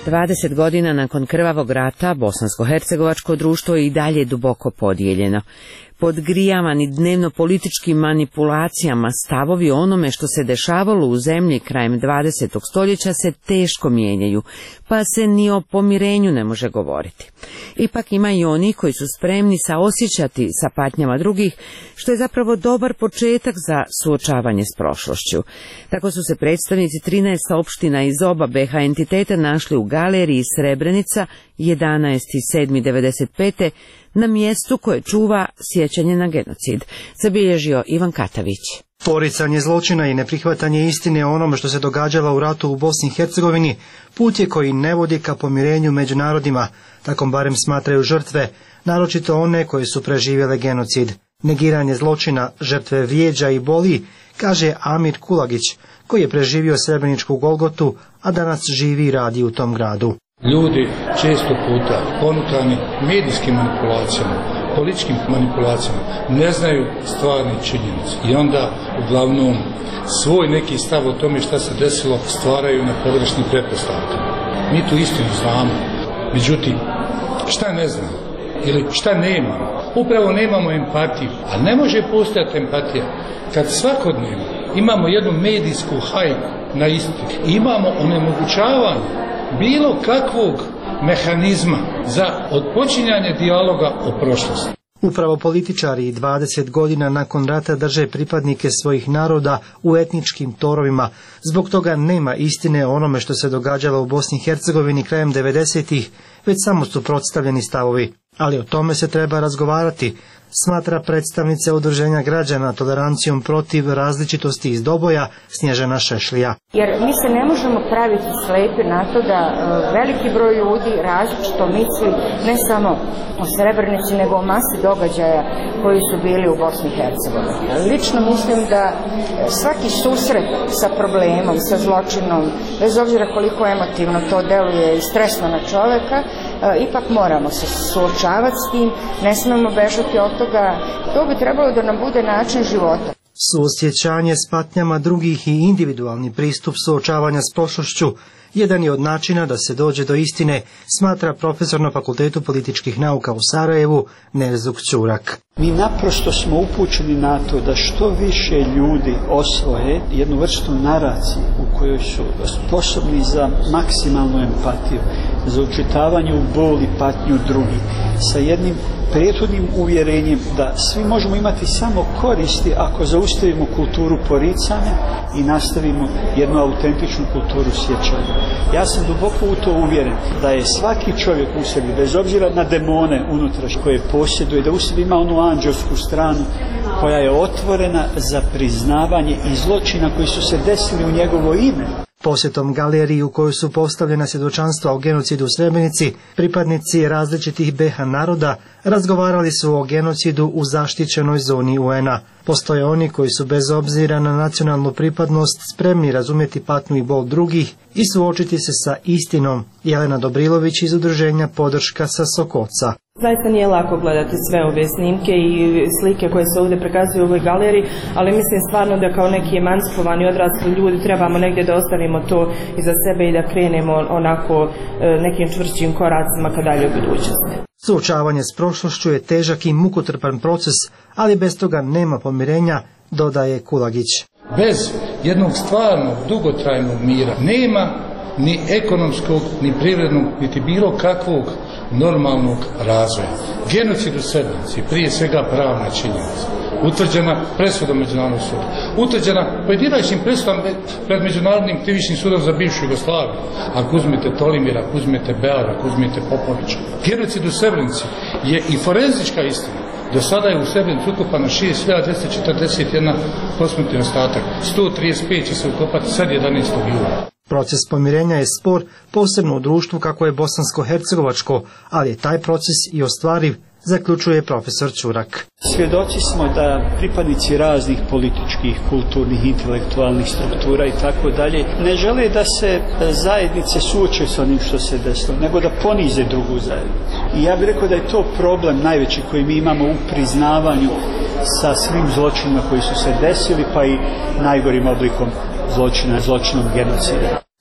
dvadeset godina nakon krvavog rata bosansko-hercegovačko društvo je i dalje duboko podijeljeno. Podgrijavani dnevno političkim manipulacijama stavovi o onome što se dešavalo u zemlji krajem dvadesetog stoljeća se teško mijenjaju, pa se ni o pomirenju ne može govoriti. Ipak ima i oni koji su spremni saosjećati sa patnjama drugih, što je zapravo dobar početak za suočavanje s prošlošću. Tako su se predstavnici trinaest opština iz oba be ha entiteta našli u galeriji Srebrenica jedanaesti sedmi devedeset pete na mjestu koje čuva sjećanje na genocid, zabilježio Ivan Katavić. Poricanje zločina i neprihvatanje istine o onome što se događalo u ratu u Bosni i Hercegovini put je koji ne vodi ka pomirenju među narodima, tako barem smatraju žrtve, naročito one koje su preživjele genocid. Negiranje zločina žrtve vrijeđa i boli, kaže Amir Kulagić, koji je preživio Srebreničku Golgotu, a danas živi i radi u tom gradu. Ljudi često puta ponukani medijskim manipulacijama, političkim manipulacijama, ne znaju stvarne činjenice i onda uglavnom svoj neki stav o tome šta se desilo stvaraju na pogrešnim pretpostavkama. Mi tu istinu znamo, međutim šta ne znamo ili šta nemamo, upravo nemamo empatiju, a ne može postojati empatija kad svakodnevno imamo jednu medijsku hajku na istinu, imamo onemogućavanje bilo kakvog mehanizma za odpočinjanje dijaloga o prošlosti. Upravo političari i dvadeset godina nakon rata drže pripadnike svojih naroda u etničkim torovima. Zbog toga nema istine o onome što se događalo u Bosni i Hercegovini krajem devedesetih, već samo su suprotstavljeni stavovi. Ali o tome se treba razgovarati, smatra predstavnica Udruženja građana Tolerancijom protiv različitosti iz Doboja Snježana Šešlija. Jer mi se ne možemo praviti slepi na to da uh, veliki broj ljudi različito misli ne samo o Srebrenici nego o masi događaja koji su bili u Bosni i Hercegovini. Lično mislim da svaki susret sa problemom, sa zločinom, bez obzira koliko emotivno to deluje i stresno na čoveka, uh, ipak moramo se suočavati s tim, ne smemo bežati od toga. To bi trebalo da nam bude način života. Suosjećanje s patnjama drugih i individualni pristup suočavanja s prošlošću jedan je od načina da se dođe do istine, smatra profesor na Fakultetu političkih nauka u Sarajevu Nerzuk Ćurak. Mi naprosto smo upućeni na to da što više ljudi osvoje jednu vrstu naracije u kojoj su sposobni za maksimalnu empatiju, za učitavanje u bol i patnju drugih, sa jednim prethodnim uvjerenjem da svi možemo imati samo koristi ako zaustavimo kulturu poricanja i nastavimo jednu autentičnu kulturu sjećanja. Ja sam duboko u to uvjeren da je svaki čovjek u sebi, bez obzira na demone unutra koje posjeduje, da u sebi ima onu anđelsku stranu koja je otvorena za priznavanje i zločina koji su se desili u njegovo ime. Posjetom galeriji u kojoj su postavljena svjedočanstva o genocidu u Srebrenici, pripadnici različitih be ha naroda razgovarali su o genocidu u zaštićenoj zoni u en a. Postoje oni koji su bez obzira na nacionalnu pripadnost spremni razumjeti patnju i bol drugih i suočiti se sa istinom. Jelena Dobrilović iz udruženja Podrška sa Sokoca. Zaista nije lako gledati sve ove snimke i slike koje se ovdje prikazuju u ovoj galeriji, ali mislim stvarno da kao neki emancipovani odrasli ljudi trebamo negdje da ostavimo to iza sebe i da krenemo onako nekim čvršćim koracima ka dalje u budućnosti. Suočavanje s prošlošću je težak i mukotrpan proces, ali bez toga nema pomirenja, dodaje Kulagić. Bez jednog stvarnog, dugotrajnog mira nema ni ekonomskog, ni privrednog, niti bilo kakvog normalnog razvoja. Genocid u Srebrenici, prije svega pravna činjenica, utvrđena presudom Međunarodnog suda, utvrđena pojedinačnim presudom pred Međunarodnim krivičnim sudom za bivšu Jugoslaviju. Ako uzmete Tolimira, ako uzmete Beara, ako uzmete Popovića. Genocid u Srebrenici je i forenzička istina. Do sada je u Srebrenici ukopano šest hiljada dvjesto četrdeset jedan posmrtni ostatak, sto trideset pet će se ukopati sad jedanaestog jula. Proces pomirenja je spor, posebno u društvu kako je bosansko-hercegovačko, ali je taj proces i ostvariv, zaključuje profesor Ćurak. Svjedoci smo da pripadnici raznih političkih, kulturnih, intelektualnih struktura i tako dalje ne žele da se zajednice suoče s onim što se desilo, nego da ponize drugu zajednicu. I ja bih rekao da je to problem najveći koji mi imamo u priznavanju sa svim zločinima koji su se desili, pa i najgorim oblikom zločina, zločinom genocida.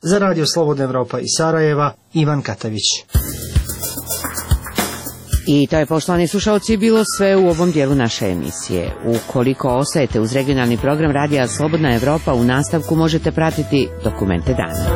Za Radio Slobodna Evropa iz Sarajeva, Ivan Katavić. I to je, poštovani slušalci, bilo sve u ovom dijelu naše emisije. Ukoliko ostajete uz regionalni program Radija Slobodna Evropa, u nastavku možete pratiti Dokumente dana.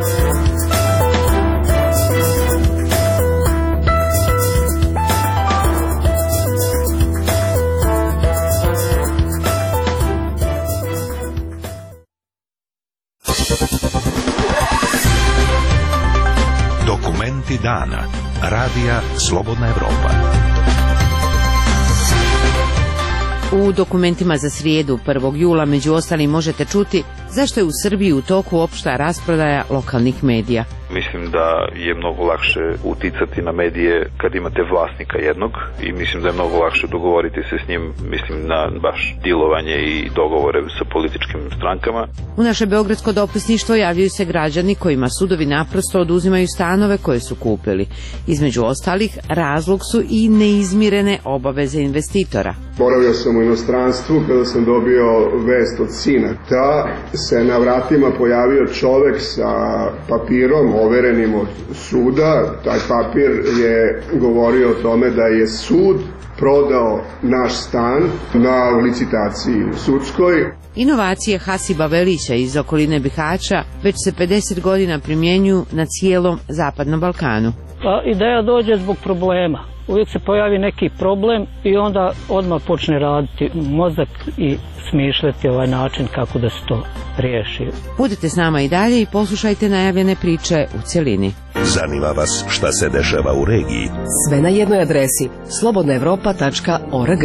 Dokumenti dana. Radija Slobodna Evropa. U dokumentima za srijedu prvog jula među ostalim možete čuti zašto je u Srbiji u toku opšta rasprodaja lokalnih medija. Mislim da je mnogo lakše uticati na medije kad imate vlasnika jednog i mislim da je mnogo lakše dogovoriti se s njim, mislim na baš dilovanje i dogovore sa političkim strankama. U naše beogradsko dopisništvo javljaju se građani kojima sudovi naprosto oduzimaju stanove koje su kupili. Između ostalih, razlog su i neizmirene obaveze investitora. Boravio sam u inostranstvu kada sam dobio vest od sina da se na vratima pojavio čovek sa papirom overenim od suda. Taj papir je govorio o tome da je sud prodao naš stan na licitaciji sudskoj. Inovacije Hasiba Velića iz okoline Bihaća već se pedeset godina primjenjuju na cijelom Zapadnom Balkanu. Pa ideja dođe zbog problema. Uvijek se pojavi neki problem i onda odmah počne raditi mozak i smišljati ovaj način kako da se to riješi. Budite s nama i dalje i poslušajte najavljene priče u cjelini. Zanima vas šta se dešava u regiji? Sve na jednoj adresi slobodna evropa tačka org.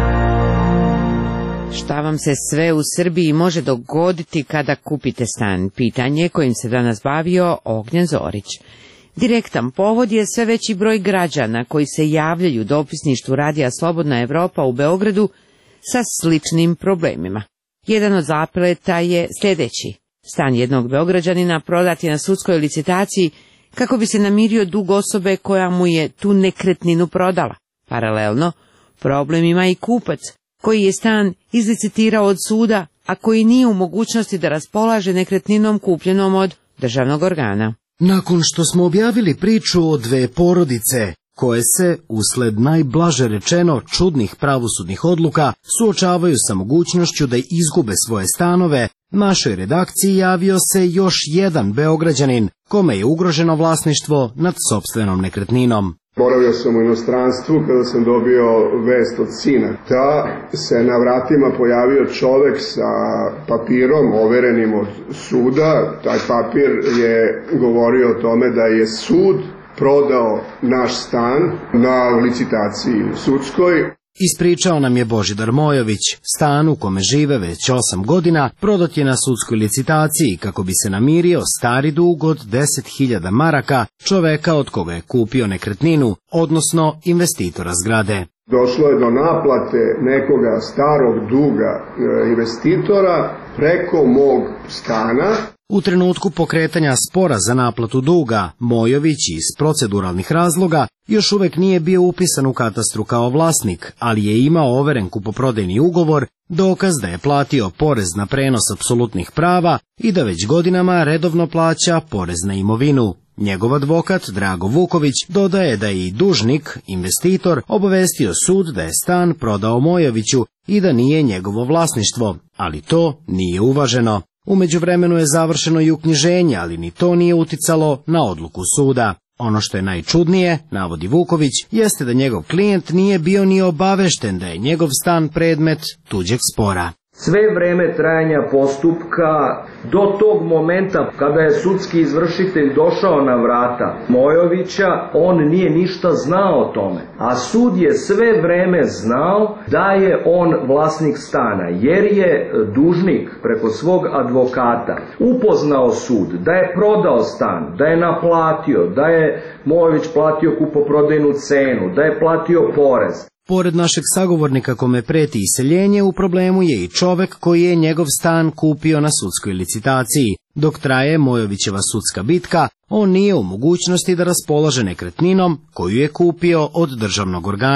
Šta vam se sve u Srbiji može dogoditi kada kupite stan? Pitanje kojim se danas bavio Ognjen Zorić. Direktan povod je sve veći broj građana koji se javljaju dopisništvu Radija Slobodna Evropa u Beogradu sa sličnim problemima. Jedan od zapleta je sljedeći. Stan jednog Beograđanina prodat je na sudskoj licitaciji kako bi se namirio dug osobe koja mu je tu nekretninu prodala. Paralelno, problem ima i kupac koji je stan izlicitirao od suda, a koji nije u mogućnosti da raspolaže nekretninom kupljenom od državnog organa. Nakon što smo objavili priču o dve porodice, koje se, usled najblaže rečeno čudnih pravosudnih odluka, suočavaju sa mogućnošću da izgube svoje stanove, našoj redakciji javio se još jedan Beograđanin, kome je ugroženo vlasništvo nad sopstvenom nekretninom. Boravio sam u inostranstvu kada sam dobio vest od sina da se na vratima pojavio čovek sa papirom overenim od suda. Taj papir je govorio o tome da je sud prodao naš stan na licitaciji sudskoj. Ispričao nam je Božidar Mojović. Stan u kome žive već osam godina prodat je na sudskoj licitaciji kako bi se namirio stari dug od deset hiljada maraka čoveka od koga je kupio nekretninu, odnosno investitora zgrade. Došlo je do naplate nekoga starog duga investitora preko mog stana. U trenutku pokretanja spora za naplatu duga, Mojović iz proceduralnih razloga još uvek nije bio upisan u katastru kao vlasnik, ali je imao overen kupoprodajni ugovor, dokaz da je platio porez na prenos apsolutnih prava i da već godinama redovno plaća porez na imovinu. Njegov advokat Drago Vuković dodaje da je i dužnik, investitor, obavestio sud da je stan prodao Mojoviću i da nije njegovo vlasništvo, ali to nije uvaženo. U međuvremenu je završeno i uknjiženje, ali ni to nije uticalo na odluku suda. Ono što je najčudnije, navodi Vuković, jeste da njegov klijent nije bio ni obavešten da je njegov stan predmet tuđeg spora. Sve vreme trajanja postupka do tog momenta kada je sudski izvršitelj došao na vrata Mojovića, on nije ništa znao o tome. A sud je sve vreme znao da je on vlasnik stana, jer je dužnik preko svog advokata upoznao sud da je prodao stan, da je naplatio, da je Mojović platio kupoprodajnu cenu, da je platio porez. Pored našeg sagovornika kome preti iseljenje, u problemu je i čovek koji je njegov stan kupio na sudskoj licitaciji. Dok traje Mojovićeva sudska bitka, on nije u mogućnosti da raspolaže nekretninom koju je kupio od državnog organa.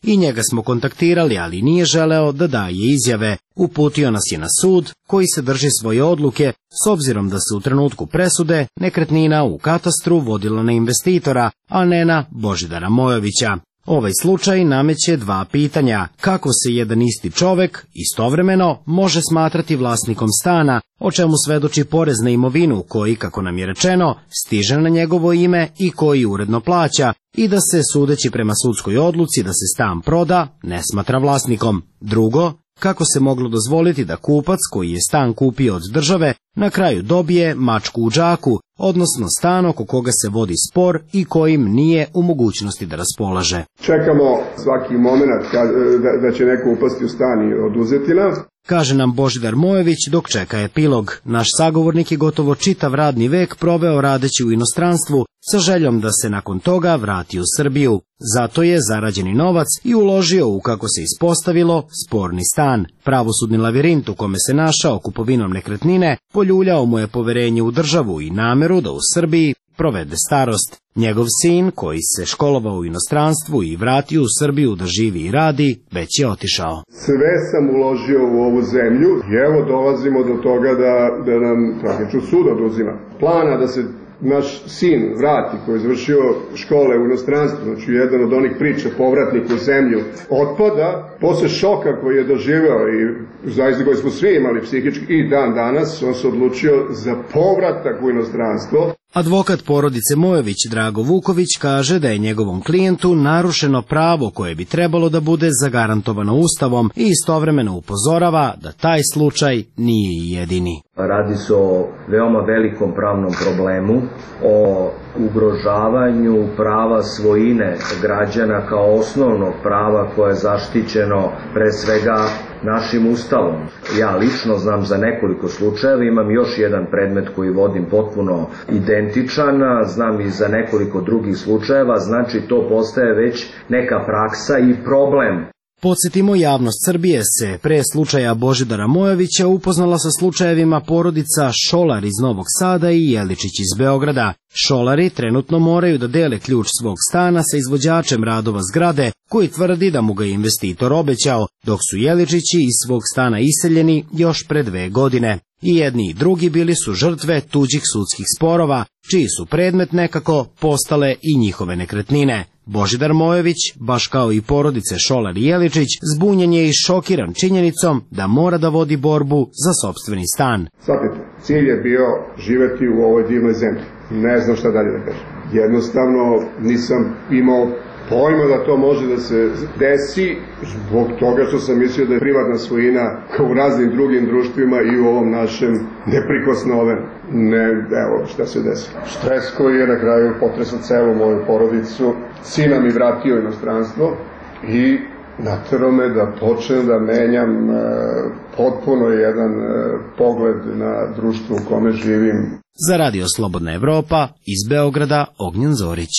I njega smo kontaktirali, ali nije želeo da daje izjave. Uputio nas je na sud, koji se drži svoje odluke, s obzirom da se u trenutku presude nekretnina u katastru vodila na investitora, a ne na Božidara Mojovića. Ovaj slučaj nameće dva pitanja. Kako se jedan isti čovek istovremeno može smatrati vlasnikom stana, o čemu svedoči porez na imovinu koji, kako nam je rečeno, stiže na njegovo ime i koji uredno plaća, i da se, sudeći prema sudskoj odluci da se stan proda, ne smatra vlasnikom. Drugo, kako se moglo dozvoliti da kupac koji je stan kupio od države na kraju dobije mačku u džaku, odnosno stan oko koga se vodi spor i kojim nije u mogućnosti da raspolaže. Čekamo svaki moment da, da će neko upasti u stan i oduzeti nas. Kaže nam Božidar Mojović dok čeka epilog. Naš sagovornik je gotovo čitav radni vek proveo radeći u inostranstvu sa željom da se nakon toga vrati u Srbiju. Zato je zarađeni novac i uložio u, kako se ispostavilo, sporni stan. Pravosudni lavirint u kome se našao kupovinom nekretnine poljuljao mu je poverenje u državu i nameru da u Srbiji provede starost. Njegov sin, koji se školovao u inostranstvu i vratio u Srbiju da živi i radi, već je otišao. Sve sam uložio u ovu zemlju i evo dolazimo do toga da, da nam praktično sud oduzima. Plana da se naš sin vrati, koji je završio škole u inostranstvu, znači jedan od onih priča, povratnik u zemlju, otpada posle šoka koji je doživeo i zaista koji smo svi imali psihički i dan danas, on se odlučio za povratak u inostranstvo. Advokat porodice Mojović Drago Vuković kaže da je njegovom klijentu narušeno pravo koje bi trebalo da bude zagarantovano Ustavom i istovremeno upozorava da taj slučaj nije jedini. Radi se o veoma velikom pravnom problemu, o ugrožavanju prava svojine građana kao osnovnog prava koje je zaštićeno pre svega našim Ustavom. Ja lično znam za nekoliko slučajeva, imam još jedan predmet koji vodim potpuno identičan, znam i za nekoliko drugih slučajeva, znači to postaje već neka praksa i problem. Podsjetimo, javnost Srbije se pre slučaja Božidara Mojovića upoznala sa slučajevima porodica Šolar iz Novog Sada i Jeličić iz Beograda. Šolari trenutno moraju da dele ključ svog stana sa izvođačem radova zgrade, koji tvrdi da mu ga je investitor obećao, dok su Jeličići iz svog stana iseljeni još pre dve godine. I jedni i drugi bili su žrtve tuđih sudskih sporova, čiji su predmet nekako postale i njihove nekretnine. Božidar Mojović, baš kao i porodice Šolar i Jeličić, zbunjen je i šokiran činjenicom da mora da vodi borbu za sopstveni stan. Shvatite, cilj je bio živeti u ovoj divnoj zemlji. Ne znam šta dalje da kažem. Jednostavno nisam imao pojma da to može da se desi zbog toga što sam mislio da je privatna svojina kao u raznim drugim društvima i u ovom našem neprikosnoven. Ne, evo šta se desi. Stres koji je na kraju potresao celu moju porodicu. Sina mi vratio u inostranstvo i naterao me da počnem da menjam e, potpuno jedan e, pogled na društvo u kome živim. Za Radio Slobodna Evropa, iz Beograda, Ognjen Zorić.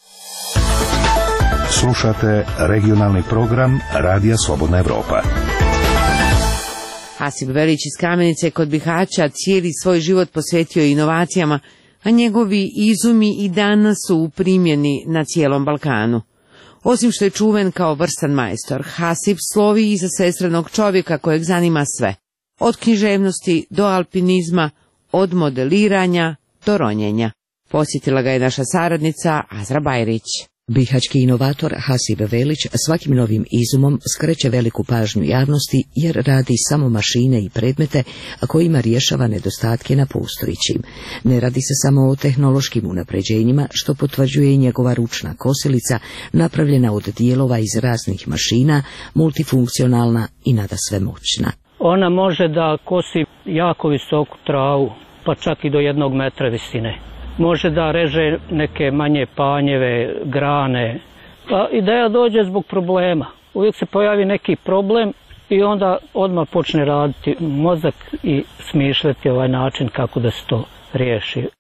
Slušate regionalni program Radija Slobodna Evropa. Hasip Velić iz Kamenice kod Bihaća cijeli svoj život posvetio inovacijama, a njegovi izumi i danas su u primjeni na cijelom Balkanu. Osim što je čuven kao vrstan majstor, Hasip slovi iza sestrenog čovjeka kojeg zanima sve. Od književnosti do alpinizma, od modeliranja do ronjenja. Posjetila ga je naša saradnica Azra Bajrić. Bihaćki inovator Hasip Velić svakim novim izumom skreće veliku pažnju javnosti jer radi samo mašine i predmete kojima rješava nedostatke na postojećim. Ne radi se samo o tehnološkim unapređenjima, što potvrđuje i njegova ručna kosilica napravljena od dijelova iz raznih mašina, multifunkcionalna i nadasve moćna. Ona može da kosi jako visoku travu, pa čak i do jednog metra visine. Može da reže neke manje panjeve, grane. Pa ideja dođe zbog problema. Uvijek se pojavi neki problem i onda odmah počne raditi mozak i smišljati ovaj način kako da se to riješi.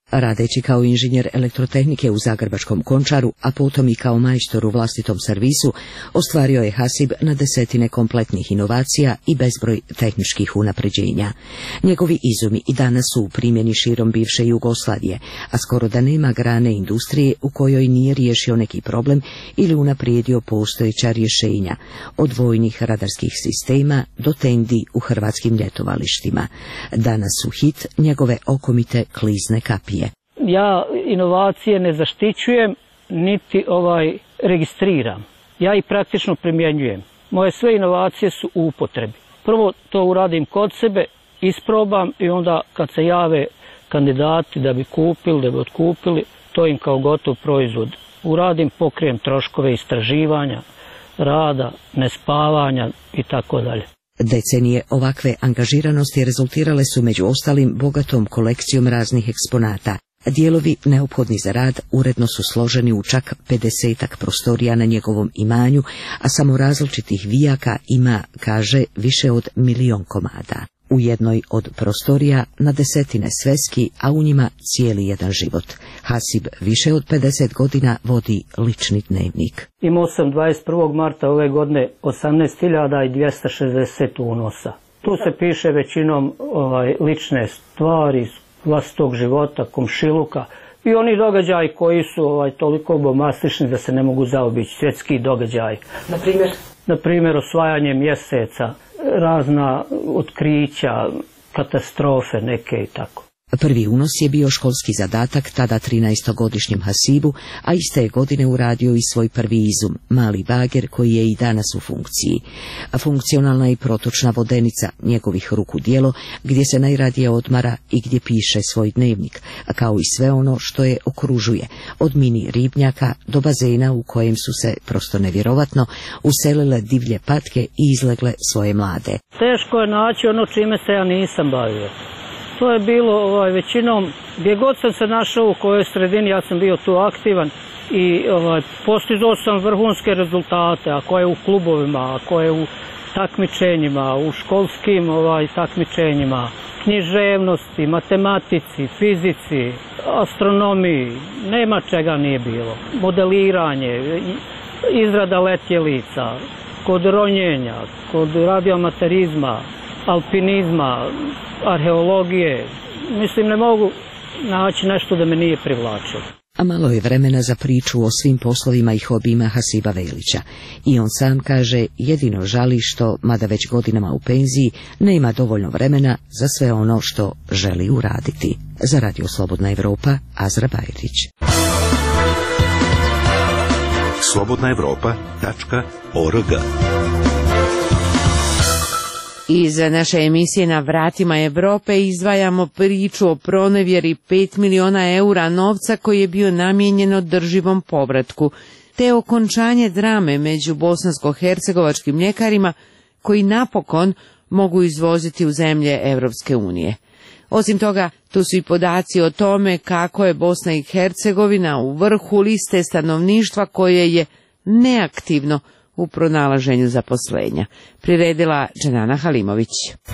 Radeći kao inženjer elektrotehnike u zagrebačkom Končaru, a potom i kao majstor u vlastitom servisu, ostvario je Hasib na desetine kompletnih inovacija i bezbroj tehničkih unapređenja. Njegovi izumi i danas su u primjeni širom bivše Jugoslavije, a skoro da nema grane industrije u kojoj nije riješio neki problem ili unaprijedio postojeća rješenja, od vojnih radarskih sistema do tendi u hrvatskim ljetovalištima. Danas su hit njegove okomite klizne kapije. Ja inovacije ne zaštićujem, niti ovaj registriram. Ja ih praktično primjenjujem. Moje sve inovacije su u upotrebi. Prvo to uradim kod sebe, isprobam i onda kad se jave kandidati da bi kupili, da bi otkupili, to im kao gotov proizvod uradim, pokrijem troškove istraživanja, rada, nespavanja i tako dalje. Decenije ovakve angažiranosti rezultirale su među ostalim bogatom kolekcijom raznih eksponata. Dijelovi neophodni za rad uredno su složeni u čak pedesetak prostorija na njegovom imanju, a samo različitih vijaka ima, kaže, više od milion komada. U jednoj od prostorija na desetine sveski, a u njima cijeli jedan život. Hasib više od pedeset godina vodi lični dnevnik. Imao sam dvadeset prvog marta ove godine osamnaest hiljada dvjesto šezdeset unosa. Tu se piše većinom ovaj, lične stvari, vlastitog života, komšiluka i oni događaji koji su ovaj, toliko bombastični da se ne mogu zaobići, svjetski događaji. Na primjer? Na primjer, osvajanje mjeseca, razna otkrića, katastrofe neke i tako. Prvi unos je bio školski zadatak tada trinaestogodišnjem Hasibu, a iste je godine uradio i svoj prvi izum, mali bager koji je i danas u funkciji. Funkcionalna i protočna vodenica njegovih ruku djelo, gdje se najradije odmara i gdje piše svoj dnevnik, a kao i sve ono što je okružuje, od mini ribnjaka do bazena u kojem su se, prosto nevjerovatno, uselile divlje patke i izlegle svoje mlade. Teško je naći ono čime se ja nisam bavio. To je bilo ovaj, većinom, gdje god sam se našao u kojoj sredini, ja sam bio tu aktivan i ovaj, postizao sam vrhunske rezultate, ako je u klubovima, ako je u takmičenjima, u školskim ovaj, takmičenjima, književnosti, matematici, fizici, astronomiji, nema čega nije bilo. Modeliranje, izrada letjelica, kod ronjenja, kod radioamaterizma, alpinizma, arheologije, mislim ne mogu naći nešto da me nije privlačilo. A malo je vremena za priču o svim poslovima i hobijima Hasiba Velića. I on sam kaže, jedino žali što, mada već godinama u penziji, nema dovoljno vremena za sve ono što želi uraditi. Za Radio Slobodna Evropa, Azra Bajrić. slobodna evropa tačka org. Iz naše emisije Na vratima Evrope izdvajamo priču o pronevjeri pet miliona eura novca koji je bio namijenjen održivom povratku, te okončanje drame među bosansko-hercegovačkim mljekarima koji napokon mogu izvoziti u zemlje Evropske unije. Osim toga, tu su i podaci o tome kako je Bosna i Hercegovina u vrhu liste stanovništva koje je neaktivno u pronalaženju zaposlenja. Priredila Dženana Halimović.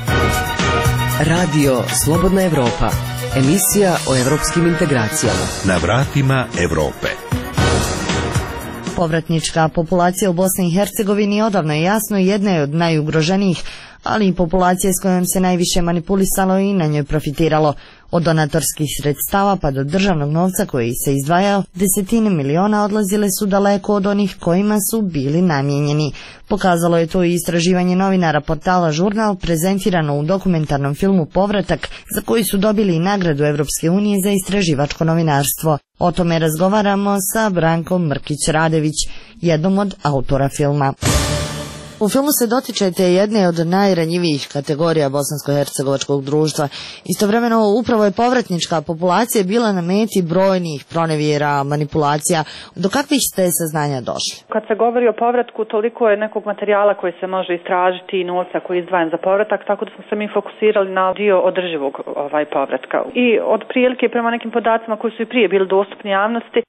Radio Slobodna Evropa, emisija o evropskim integracijama. Na vratima Evrope. Povratnička populacija u Bosni i Hercegovini odavno je jasno jedna je od najugroženijih, ali i populacija s kojom se najviše manipulisalo i na njoj profitiralo. Od donatorskih sredstava pa do državnog novca koji se izdvajao, desetine miliona odlazile su daleko od onih kojima su bili namijenjeni. Pokazalo je to i istraživanje novinara portala Žurnal, prezentirano u dokumentarnom filmu Povratak, za koji su dobili i nagradu Evropske unije za istraživačko novinarstvo. O tome razgovaramo sa Brankom Mrkić-Radević, jednom od autora filma. U filmu se dotičete jedne od najranjivijih kategorija bosansko-hercegovačkog društva. Istovremeno upravo je povratnička populacija bila na meti brojnih pronevjera, manipulacija. Do kakvih ste saznanja došli? Kad se govori o povratku, toliko je nekog materijala koji se može istražiti i novca koji je izdvajan za povratak, tako da smo se mi fokusirali na dio održivog ovaj povratka. I od prilike prema nekim podacima koji su i prije bili dostupni javnosti,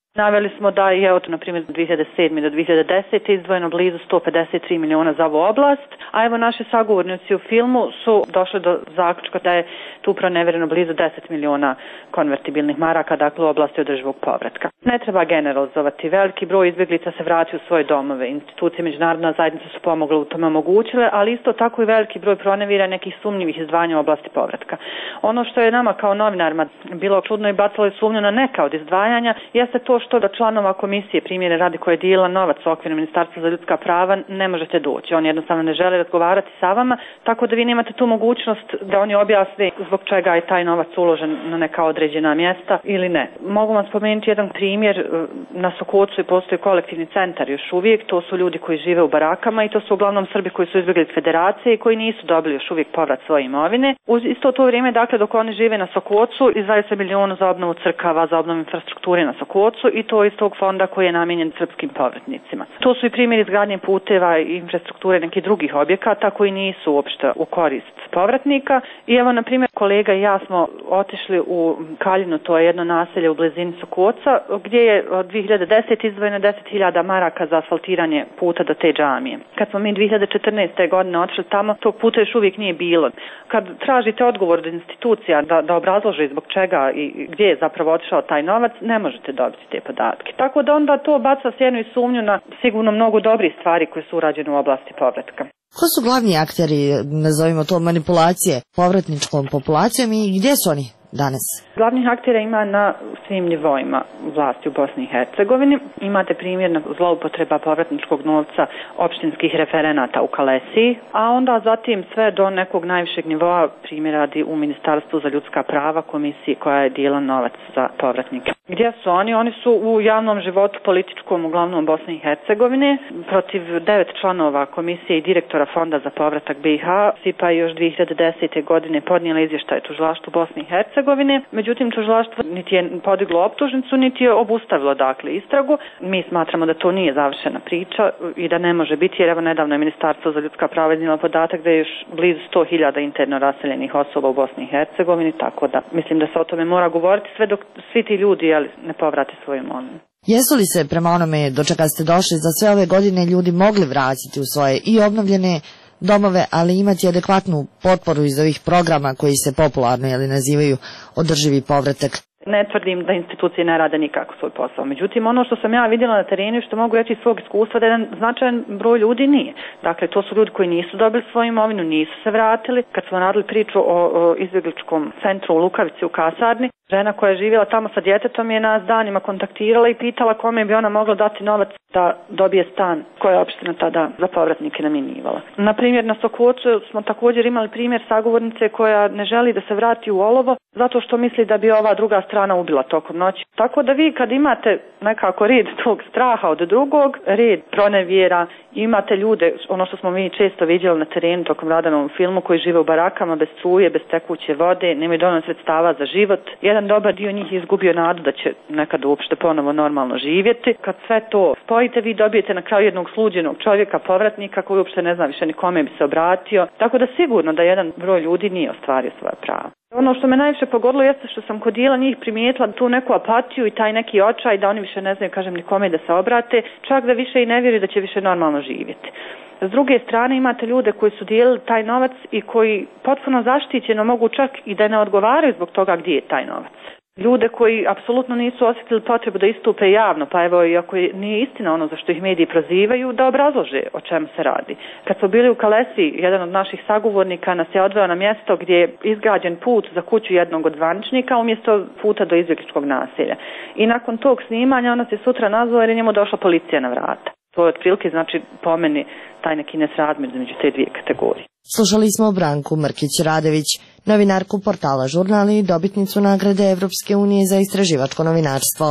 Naveli smo da je od, na primjer, dvije hiljade sedme do dvije hiljade desete izdvojeno blizu sto pedeset tri miliona za ovu oblast, a evo naši sagovornici u filmu su došli do zaključka da je tu pronevereno blizu deset miliona konvertibilnih maraka, dakle u oblasti održivog povratka. Ne treba generalizovati, veliki broj izbjeglica se vrati u svoje domove, institucije međunarodna zajednica su pomogle u tome omogućile, ali isto tako i veliki broj pronevira nekih sumnjivih izdvajanja u oblasti povratka. Ono što je nama kao novinarima bilo čudno i bacalo je sumnju na neka od izdvajanja, jeste to što do članova komisije, primjere radi koje je dijela novac u okviru Ministarstva za ljudska prava, ne možete doći. Oni jednostavno ne žele razgovarati sa vama, tako da vi nemate tu mogućnost da oni objasne zbog čega je taj novac uložen na neka određena mjesta ili ne. Mogu vam spomenuti jedan primjer, na Sokocu postoji kolektivni centar još uvijek, to su ljudi koji žive u barakama i to su uglavnom Srbi koji su izbjegli iz federacije i koji nisu dobili još uvijek povrat svoje imovine. Uz isto to vrijeme, dakle, dok oni žive na Sokocu, izdvaja se milion za obnovu crkava, za obnovu infrastrukture na Sokocu i to iz tog fonda koji je namijenjen srpskim povratnicima. To su i primjeri izgradnje puteva i infrastrukture nekih drugih objekata koji nisu uopšte u korist povratnika. I evo, na primjer, kolega i ja smo otišli u Kaljinu, to je jedno naselje u blizini Sokoca, gdje je od dvije hiljade desete izdvojeno deset hiljada maraka za asfaltiranje puta do te džamije. Kad smo mi dvije hiljade četrnaeste. godine otišli tamo, tog puta još uvijek nije bilo. Kad tražite odgovor od institucija da, da obrazlože zbog čega i gdje je zapravo otišao taj novac, ne možete dobiti te podatke. Tako da onda to baca sjenu i sumnju na sigurno mnogo dobrih stvari koje su urađene u oblasti povratka. Ko su glavni akteri, nazovimo to, manipulacije povratničkom populacijom i gdje su oni danas? Glavnih aktera ima na svim nivoima vlasti u Bosni i Hercegovini. Imate primjer na zloupotreba povratničkog novca opštinskih referenata u Kalesiji, a onda zatim sve do nekog najvišeg nivoa, primjer radi u Ministarstvu za ljudska prava, komisiji koja je dijela novac za povratnike. Gdje su oni? Oni su u javnom životu političkom, uglavnom Bosne i Hercegovine, protiv devet članova komisije i direktora Fonda za povratak B i H, S I P A još dvije hiljade desete. godine podnijela izvještaj tužilaštvu Bosne i Hercegovine. Međutim, tužilaštvo niti je podiglo optužnicu, niti je obustavilo dakle istragu. Mi smatramo da to nije završena priča i da ne može biti, jer evo nedavno je Ministarstvo za ljudska prava iznijelo podatak da je još blizu sto hiljada interno raseljenih osoba u Bosni i Hercegovini, tako da mislim da se o tome mora govoriti sve dok svi ti ljudi jel, ne povrate svoju imovinu. Jesu li se prema onome do čega ste došli za sve ove godine ljudi mogli vratiti u svoje i obnovljene domove, ali imati adekvatnu potporu iz ovih programa koji se popularno jeli, nazivaju održivi povratak? Ne tvrdim da institucije ne rade nikako svoj posao. Međutim, ono što sam ja vidjela na terenu i što mogu reći iz svog iskustva da jedan značajan broj ljudi nije. Dakle, to su ljudi koji nisu dobili svoju imovinu, nisu se vratili. Kad smo radili priču o, o izbjegličkom centru u Lukavici u kasarni, žena koja je živjela tamo sa djetetom je nas danima kontaktirala i pitala kome bi ona mogla dati novac da dobije stan koja je opština tada za povratnike namjenjivala. Na primjer, na Sokocu smo također imali primjer sagovornice koja ne želi da se vrati u olovo zato što misli da bi ova druga strana ubila tokom noći. Tako da vi kad imate nekako red tog straha od drugog, red pronevjera, imate ljude, ono što smo mi često vidjeli na terenu tokom rada na ovom filmu, koji žive u barakama bez struje, bez tekuće vode, nemaju dovoljno sredstava za život. Jedan dobar dio njih je izgubio nadu da će nekad uopšte ponovo normalno živjeti. Kad sve to spojite, vi dobijete na kraju jednog sluđenog čovjeka, povratnika koji uopšte ne zna više ni kome bi se obratio. Tako da sigurno da jedan broj ljudi nije ostvario svoje pravo. Ono što me najviše pogodilo jeste što sam kod dijela njih primijetila tu neku apatiju i taj neki očaj da oni više ne znaju, kažem, nikome da se obrate, čak da više i ne vjeruju da će više normalno živjeti. S druge strane imate ljude koji su dijelili taj novac i koji potpuno zaštićeno mogu čak i da ne odgovaraju zbog toga gdje je taj novac. Ljude koji apsolutno nisu osjetili potrebu da istupe javno, pa evo i ako nije istina ono za što ih mediji prozivaju, da obrazlože o čemu se radi. Kad smo bili u Kalesiji, jedan od naših sagovornika nas je odveo na mjesto gdje je izgrađen put za kuću jednog od zvaničnika umjesto puta do izbjegličkog naselja. I nakon tog snimanja ona se sutra nazvala jer je njemu došla policija na vrata. To je otprilike, znači, po meni taj neki nesrazmjer između te dvije kategorije. Slušali smo Branku Mrkić-Radević, novinarku portala Žurnal i dobitnicu nagrade Evropske unije za istraživačko novinarstvo.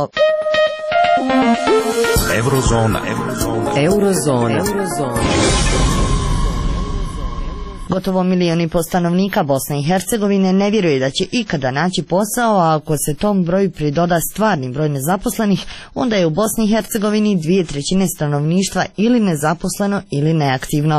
Eurozona. Eurozona. Eurozona. Eurozona. Gotovo milijon i po stanovnika Bosne i Hercegovine ne vjeruje da će ikada naći posao, a ako se tom broju pridoda stvarni broj nezaposlenih, onda je u Bosni i Hercegovini dvije trećine stanovništva ili nezaposleno ili neaktivno.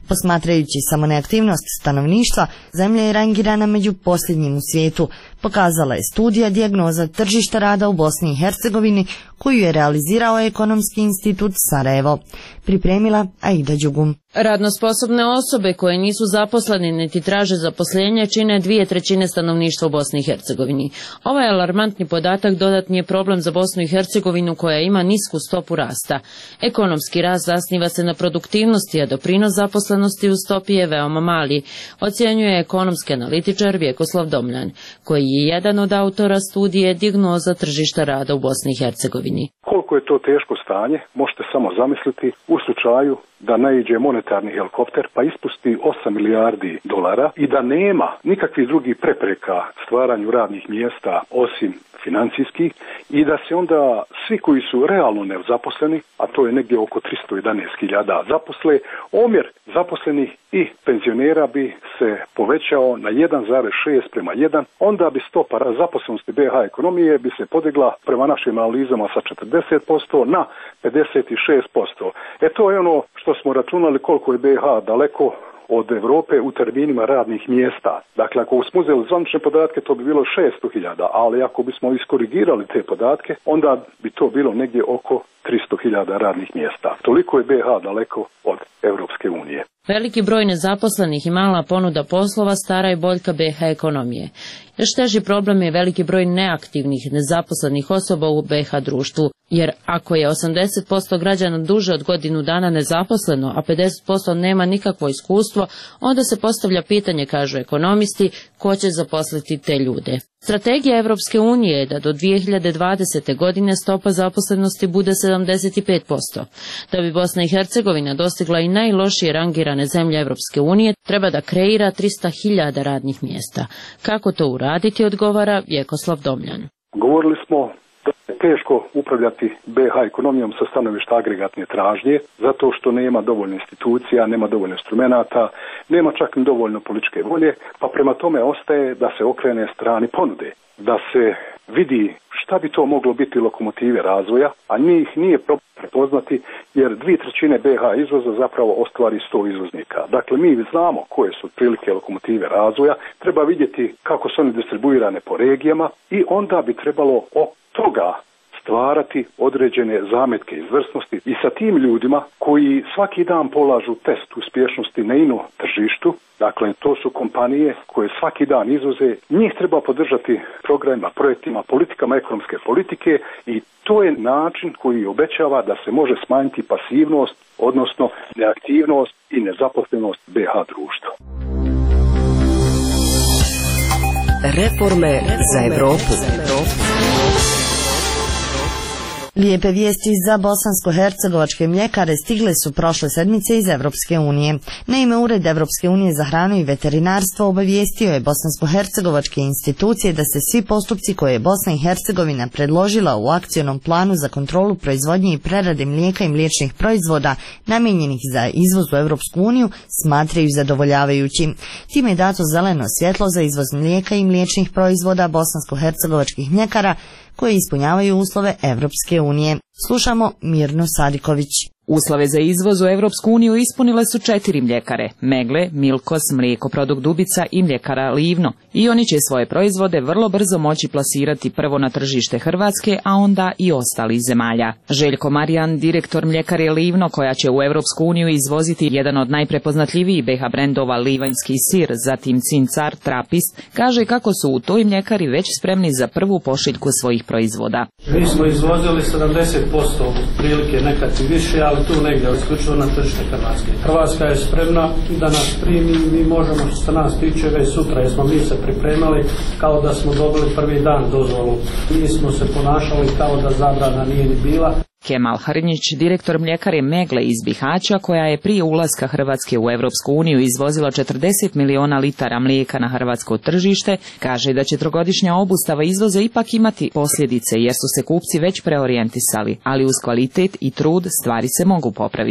Posmatrajući samo neaktivnost stanovništva, zemlja je rangirana među posljednjim u svijetu, pokazala je studija dijagnoza tržišta rada u Bosni i Hercegovini koju je realizirao Ekonomski institut Sarajevo. Pripremila Aida Đugum. Radno sposobne osobe koje nisu zaposleni niti traže zaposlenje čine dvije trećine stanovništva u Bosni i Hercegovini. Ovaj alarmantni podatak dodatni je problem za Bosnu i Hercegovinu koja ima nisku stopu rasta. Ekonomski rast zasniva se na produktivnosti, a doprinos zaposlenosti u stopi je veoma mali, ocjenjuje ekonomski analitičar Vjekoslav Domljan, koji je jedan od autora studije Dijagnoza tržišta rada u Bosni i Hercegovini. Koliko je to teško stanje, možete samo zamisliti u slučaju da naiđe monetarni helikopter pa ispusti osam milijardi dolara i da nema nikakvih drugih prepreka stvaranju radnih mjesta osim financijskih i da se onda svi koji su realno nezaposleni, a to je negdje oko tristo jedanaest hiljada zaposle, omjer zaposlenih i penzionera bi se povećao na jedan zarez šest prema jedan, onda bi stopa zaposlenosti B iH ekonomije bi se podigla prema našim analizama sa četrdeset posto na pedeset šest posto. E to je ono što smo računali koliko je B iH daleko od Europe u terminima radnih mjesta. Dakle, ako smo uzeli zvanične podatke, to bi bilo šesto hiljada, ali ako bismo iskorigirali te podatke, onda bi to bilo negdje oko tristo hiljada radnih mjesta. Toliko je B iH daleko od Europske unije. Veliki broj nezaposlenih i mala ponuda poslova stara je boljka B iH ekonomije. Još teži problem je veliki broj neaktivnih nezaposlenih osoba u B iH društvu, jer ako je osamdeset posto građana duže od godinu dana nezaposleno, a pedeset posto nema nikakvo iskustvo, onda se postavlja pitanje, kažu ekonomisti, ko će zaposliti te ljude. Strategija Evropske unije je da do dvije hiljade dvadesete. godine stopa zaposlenosti bude sedamdeset pet posto. Da bi Bosna i Hercegovina dostigla i najlošije rangirane zemlje Evropske unije, treba da kreira tristo hiljada radnih mjesta. Kako to uraditi, odgovara Vjekoslav Domljan. Govorili smo da je teško upravljati B iH ekonomijom sa stanovišta agregatne tražnje, zato što nema dovoljno institucija, nema dovoljno instrumenata, nema čak ni dovoljno političke volje, pa prema tome ostaje da se okrene strani ponude, da se vidi šta bi to moglo biti lokomotive razvoja, a njih nije problem prepoznati jer dvije trećine B iH izvoza zapravo ostvari sto izvoznika. Dakle, mi znamo koje su otprilike lokomotive razvoja, treba vidjeti kako su one distribuirane po regijama i onda bi trebalo o toga stvarati određene zametke izvrsnosti i sa tim ljudima koji svaki dan polažu test uspješnosti na ino tržištu, dakle to su kompanije koje svaki dan izvoze, njih treba podržati programima, projektima, politikama ekonomske politike i to je način koji obećava da se može smanjiti pasivnost, odnosno neaktivnost i nezaposlenost B iH društva. Reforme za Evropu. Lijepe vijesti za bosansko-hercegovačke mljekare stigle su prošle sedmice iz Evropske unije. Naime, Ured Evropske unije za hranu i veterinarstvo obavijestio je bosansko-hercegovačke institucije da se svi postupci koje je Bosna i Hercegovina predložila u akcionom planu za kontrolu proizvodnje i prerade mlijeka i mliječnih proizvoda namijenjenih za izvoz u Evropsku uniju smatraju zadovoljavajućim. Time je dato zeleno svjetlo za izvoz mlijeka i mliječnih proizvoda bosansko-hercegovačkih mljekara koje ispunjavaju uslove Evropske unije. Slušamo Mirnu Sadiković. Uslove za izvoz u Evropsku uniju ispunile su četiri mljekare: Megle, Milkos, Mlijeko Produkt Dubica i mljekara Livno. I oni će svoje proizvode vrlo brzo moći plasirati prvo na tržište Hrvatske, a onda i ostalih zemalja. Željko Marijan, direktor mljekare Livno, koja će u Evropsku uniju izvoziti jedan od najprepoznatljivijih B iH brendova Livanjski sir, zatim Cincar, Trapist, kaže kako su u toj mljekari već spremni za prvu pošiljku svojih proizvoda. Mi smo izvozili sedamdeset posto prilike, nekad i više, ali tu negdje isključivo na tržište Hrvatske. Hrvatska je spremna da nas primi, mi možemo što se nas tiče već sutra, jer smo mi se pripremali kao da smo dobili prvi dan dozvolu. Mi smo se ponašali kao da zabrana nije ni bila. Kemal Hrnjić, direktor mljekare Megle iz Bihaća, koja je prije ulaska Hrvatske u Evropsku uniju izvozila četrdeset miliona litara mlijeka na hrvatsko tržište, kaže da će trogodišnja obustava izvoza ipak imati posljedice jer su se kupci već preorijentisali, ali uz kvalitet i trud stvari se mogu popraviti.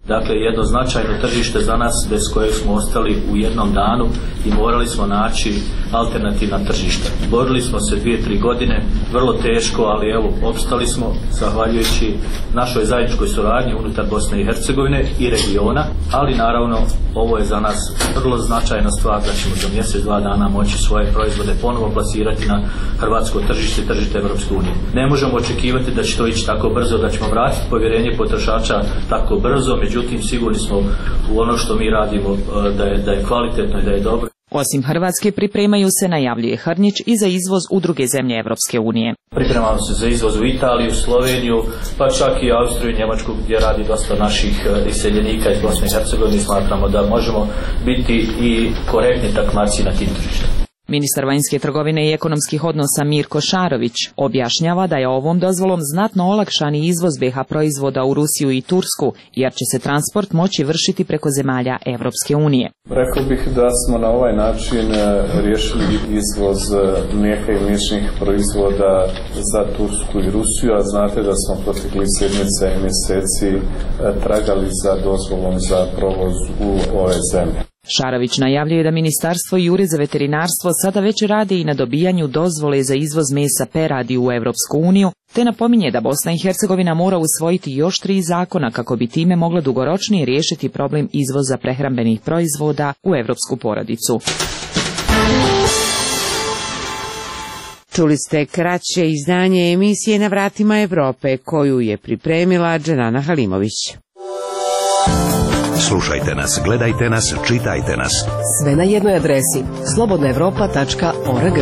Dakle, jedno značajno tržište za nas bez kojeg smo ostali u jednom danu i morali smo naći alternativna tržišta. Borili smo se dvije, tri godine, vrlo teško, ali evo, opstali smo zahvaljujući našoj zajedničkoj suradnji unutar Bosne i Hercegovine i regiona, ali naravno ovo je za nas vrlo značajna stvar da ćemo za mjesec, dva dana moći svoje proizvode ponovo plasirati na hrvatsko tržište i tržište Evropske unije. Ne možemo očekivati da će to ići tako brzo, da ćemo vratiti povjerenje potrošača tako brzo, međutim sigurni smo u ono što mi radimo da je, da je kvalitetno i da je dobro. Osim Hrvatske pripremaju se, najavljuje Hrnić, i za izvoz u druge zemlje Evropske unije. Pripremamo se za izvoz u Italiju, Sloveniju, pa čak i Austriju i Njemačku gdje radi dosta naših iseljenika iz Bosne i Hercegovine. Smatramo da možemo biti i korektni takmaci na tim tržištima. Ministar vanjske trgovine i ekonomskih odnosa Mirko Šarović objašnjava da je ovom dozvolom znatno olakšan izvoz B iH proizvoda u Rusiju i Tursku, jer će se transport moći vršiti preko zemalja Evropske unije. Rekao bih da smo na ovaj način riješili izvoz mlijeka i mliječnih proizvoda za Tursku i Rusiju, a znate da smo proteklih sedmica i mjeseci tragali za dozvolom za provoz u ove zemlje. Šarović najavljuje da Ministarstvo i Ured za veterinarstvo sada već rade i na dobijanju dozvole za izvoz mesa peradi u Evropsku uniju, te napominje da Bosna i Hercegovina mora usvojiti još tri zakona kako bi time mogla dugoročnije riješiti problem izvoza prehrambenih proizvoda u evropsku porodicu. Čuli ste kraće izdanje emisije Na vratima Evrope, koju je pripremila Dženana Halimović. Slušajte nas, gledajte nas, čitajte nas. Sve na jednoj adresi slobodna evropa tačka org.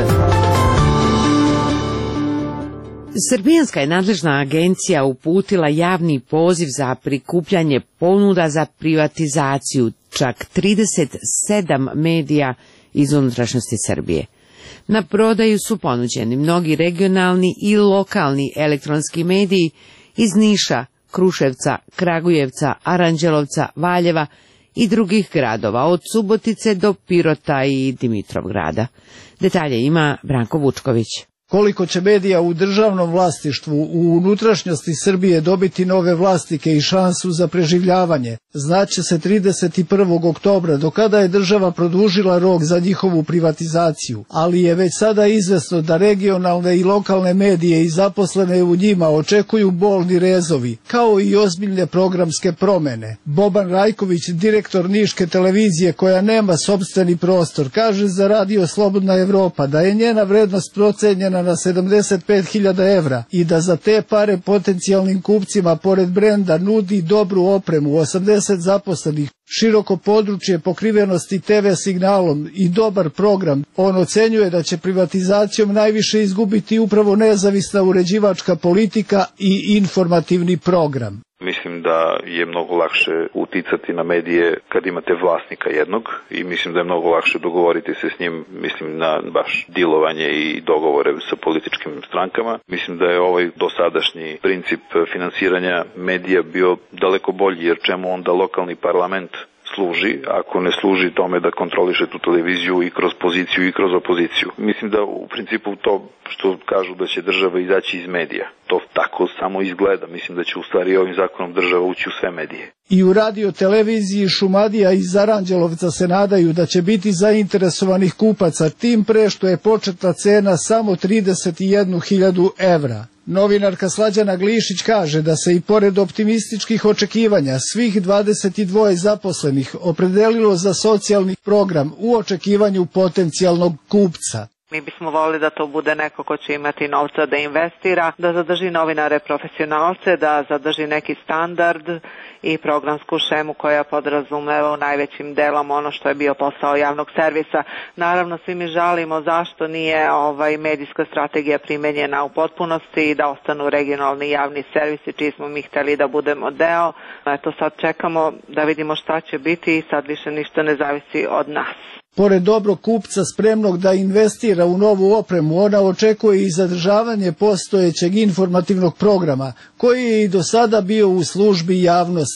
Srbijanska je nadležna agencija uputila javni poziv za prikupljanje ponuda za privatizaciju čak trideset sedam medija iz unutrašnjosti Srbije. Na prodaju su ponuđeni mnogi regionalni i lokalni elektronski mediji iz Niša, Kruševca, Kragujevca, Aranđelovca, Valjeva i drugih gradova, od Subotice do Pirota i Dimitrovgrada. Detalje ima Branko Vučković. Koliko će medija u državnom vlasništvu u unutrašnjosti Srbije dobiti nove vlasnike i šansu za preživljavanje, znaće se trideset prvog oktobra, do kada je država produžila rok za njihovu privatizaciju, ali je već sada izvesno da regionalne i lokalne medije i zaposlene u njima očekuju bolni rezovi, kao i ozbiljne programske promene. Boban Rajković, direktor Niške televizije koja nema sopstveni prostor, kaže za Radio Slobodna Evropa da je njena vrednost procenjena na sedamdeset pet hiljada evra i da za te pare potencijalnim kupcima pored brenda nudi dobru opremu, osamdeset zaposlenih, široko područje pokrivenosti te ve signalom i dobar program. On ocenjuje da će privatizacijom najviše izgubiti upravo nezavisna uređivačka politika i informativni program. Mislim da je mnogo lakše uticati na medije kad imate vlasnika jednog i mislim da je mnogo lakše dogovoriti se s njim, mislim na baš dilovanje i dogovore sa političkim strankama. Mislim da je ovaj dosadašnji princip finansiranja medija bio daleko bolji, jer čemu onda lokalni parlament služi, ako ne služi tome da kontroliše tu televiziju i kroz poziciju i kroz opoziciju. Mislim da u principu to što kažu da će država izaći iz medija, to tako samo izgleda. Mislim da će u stvari ovim zakonom država ući u sve medije. I u radio televiziji Šumadija iz Aranđelovca se nadaju da će biti zainteresovanih kupaca, tim pre što je početna cena samo trideset jednu hiljadu evra. Novinarka Slađana Glišić kaže da se i pored optimističkih očekivanja svih dvadeset dva zaposlenih opredelilo za socijalni program u očekivanju potencijalnog kupca. Mi bismo volili da to bude neko ko će imati novca da investira, da zadrži novinare profesionalce, da zadrži neki standard i programsku šemu koja podrazumeva u najvećim delom ono što je bio posao javnog servisa. Naravno, svi mi žalimo zašto nije ovaj medijska strategija primenjena u potpunosti i da ostanu regionalni javni servisi čiji smo mi hteli da budemo deo. Eto, sad čekamo da vidimo šta će biti i sad više ništa ne zavisi od nas. Pored dobrog kupca spremnog da investira u novu opremu, ona očekuje i zadržavanje postojećeg informativnog programa, koji je i do sada bio u službi javnosti.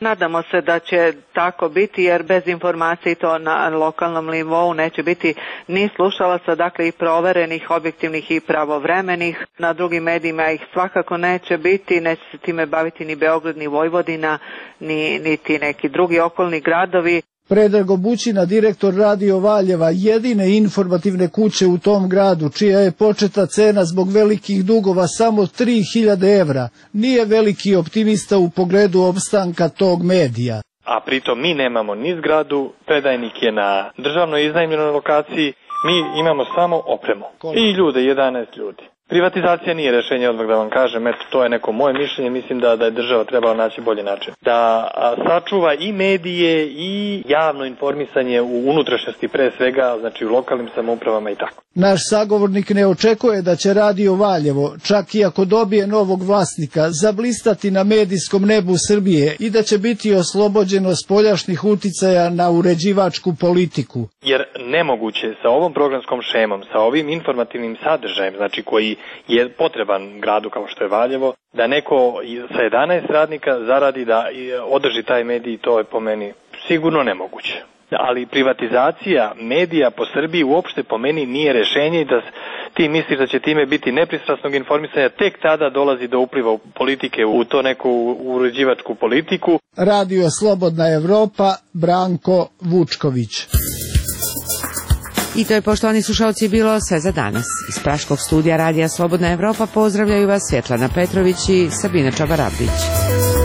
Nadamo se da će tako biti, jer bez informacije to na lokalnom nivou neće biti ni slušalaca, dakle i proverenih, objektivnih i pravovremenih. Na drugim medijima ih svakako neće biti, neće se time baviti ni Beograd, ni Vojvodina, ni niti neki drugi okolni gradovi. Predrag Obućina, direktor Radio Valjeva, jedine informativne kuće u tom gradu, čija je početna cena zbog velikih dugova samo tri hiljade evra, nije veliki optimista u pogledu opstanka tog medija. A pritom mi nemamo ni zgradu, predajnik je na državnoj iznajmljenoj lokaciji, mi imamo samo opremu. I ljude, jedanaest ljudi. Privatizacija nije rešenje, odmah da vam kažem, eto, to je neko moje mišljenje, mislim da, da je država trebala naći bolji način. Da a, sačuva i medije i javno informisanje u unutrašnjosti pre svega, znači u lokalnim samoupravama i tako. Naš sagovornik ne očekuje da će Radio Valjevo, čak i ako dobije novog vlasnika, zablistati na medijskom nebu Srbije i da će biti oslobođeno spoljašnjih uticaja na uređivačku politiku. Jer nemoguće sa ovom programskom šemom, sa ovim informativnim sadržajem, znači koji je potreban gradu kao što je Valjevo, da neko sa jedanaest radnika zaradi da održi taj medij, to je po meni sigurno nemoguće. Ali privatizacija medija po Srbiji uopšte po meni nije rešenje i da ti misliš da će time biti nepristrasnog informisanja, tek tada dolazi do upliva politike u to neku uređivačku politiku. Radio Slobodna Evropa, Branko Vučković. I to je, poštovani slušalci, bilo sve za danas. Iz praškog studija Radija Slobodna Evropa pozdravljaju vas Svjetlana Petrović i Sabina Čabarabić.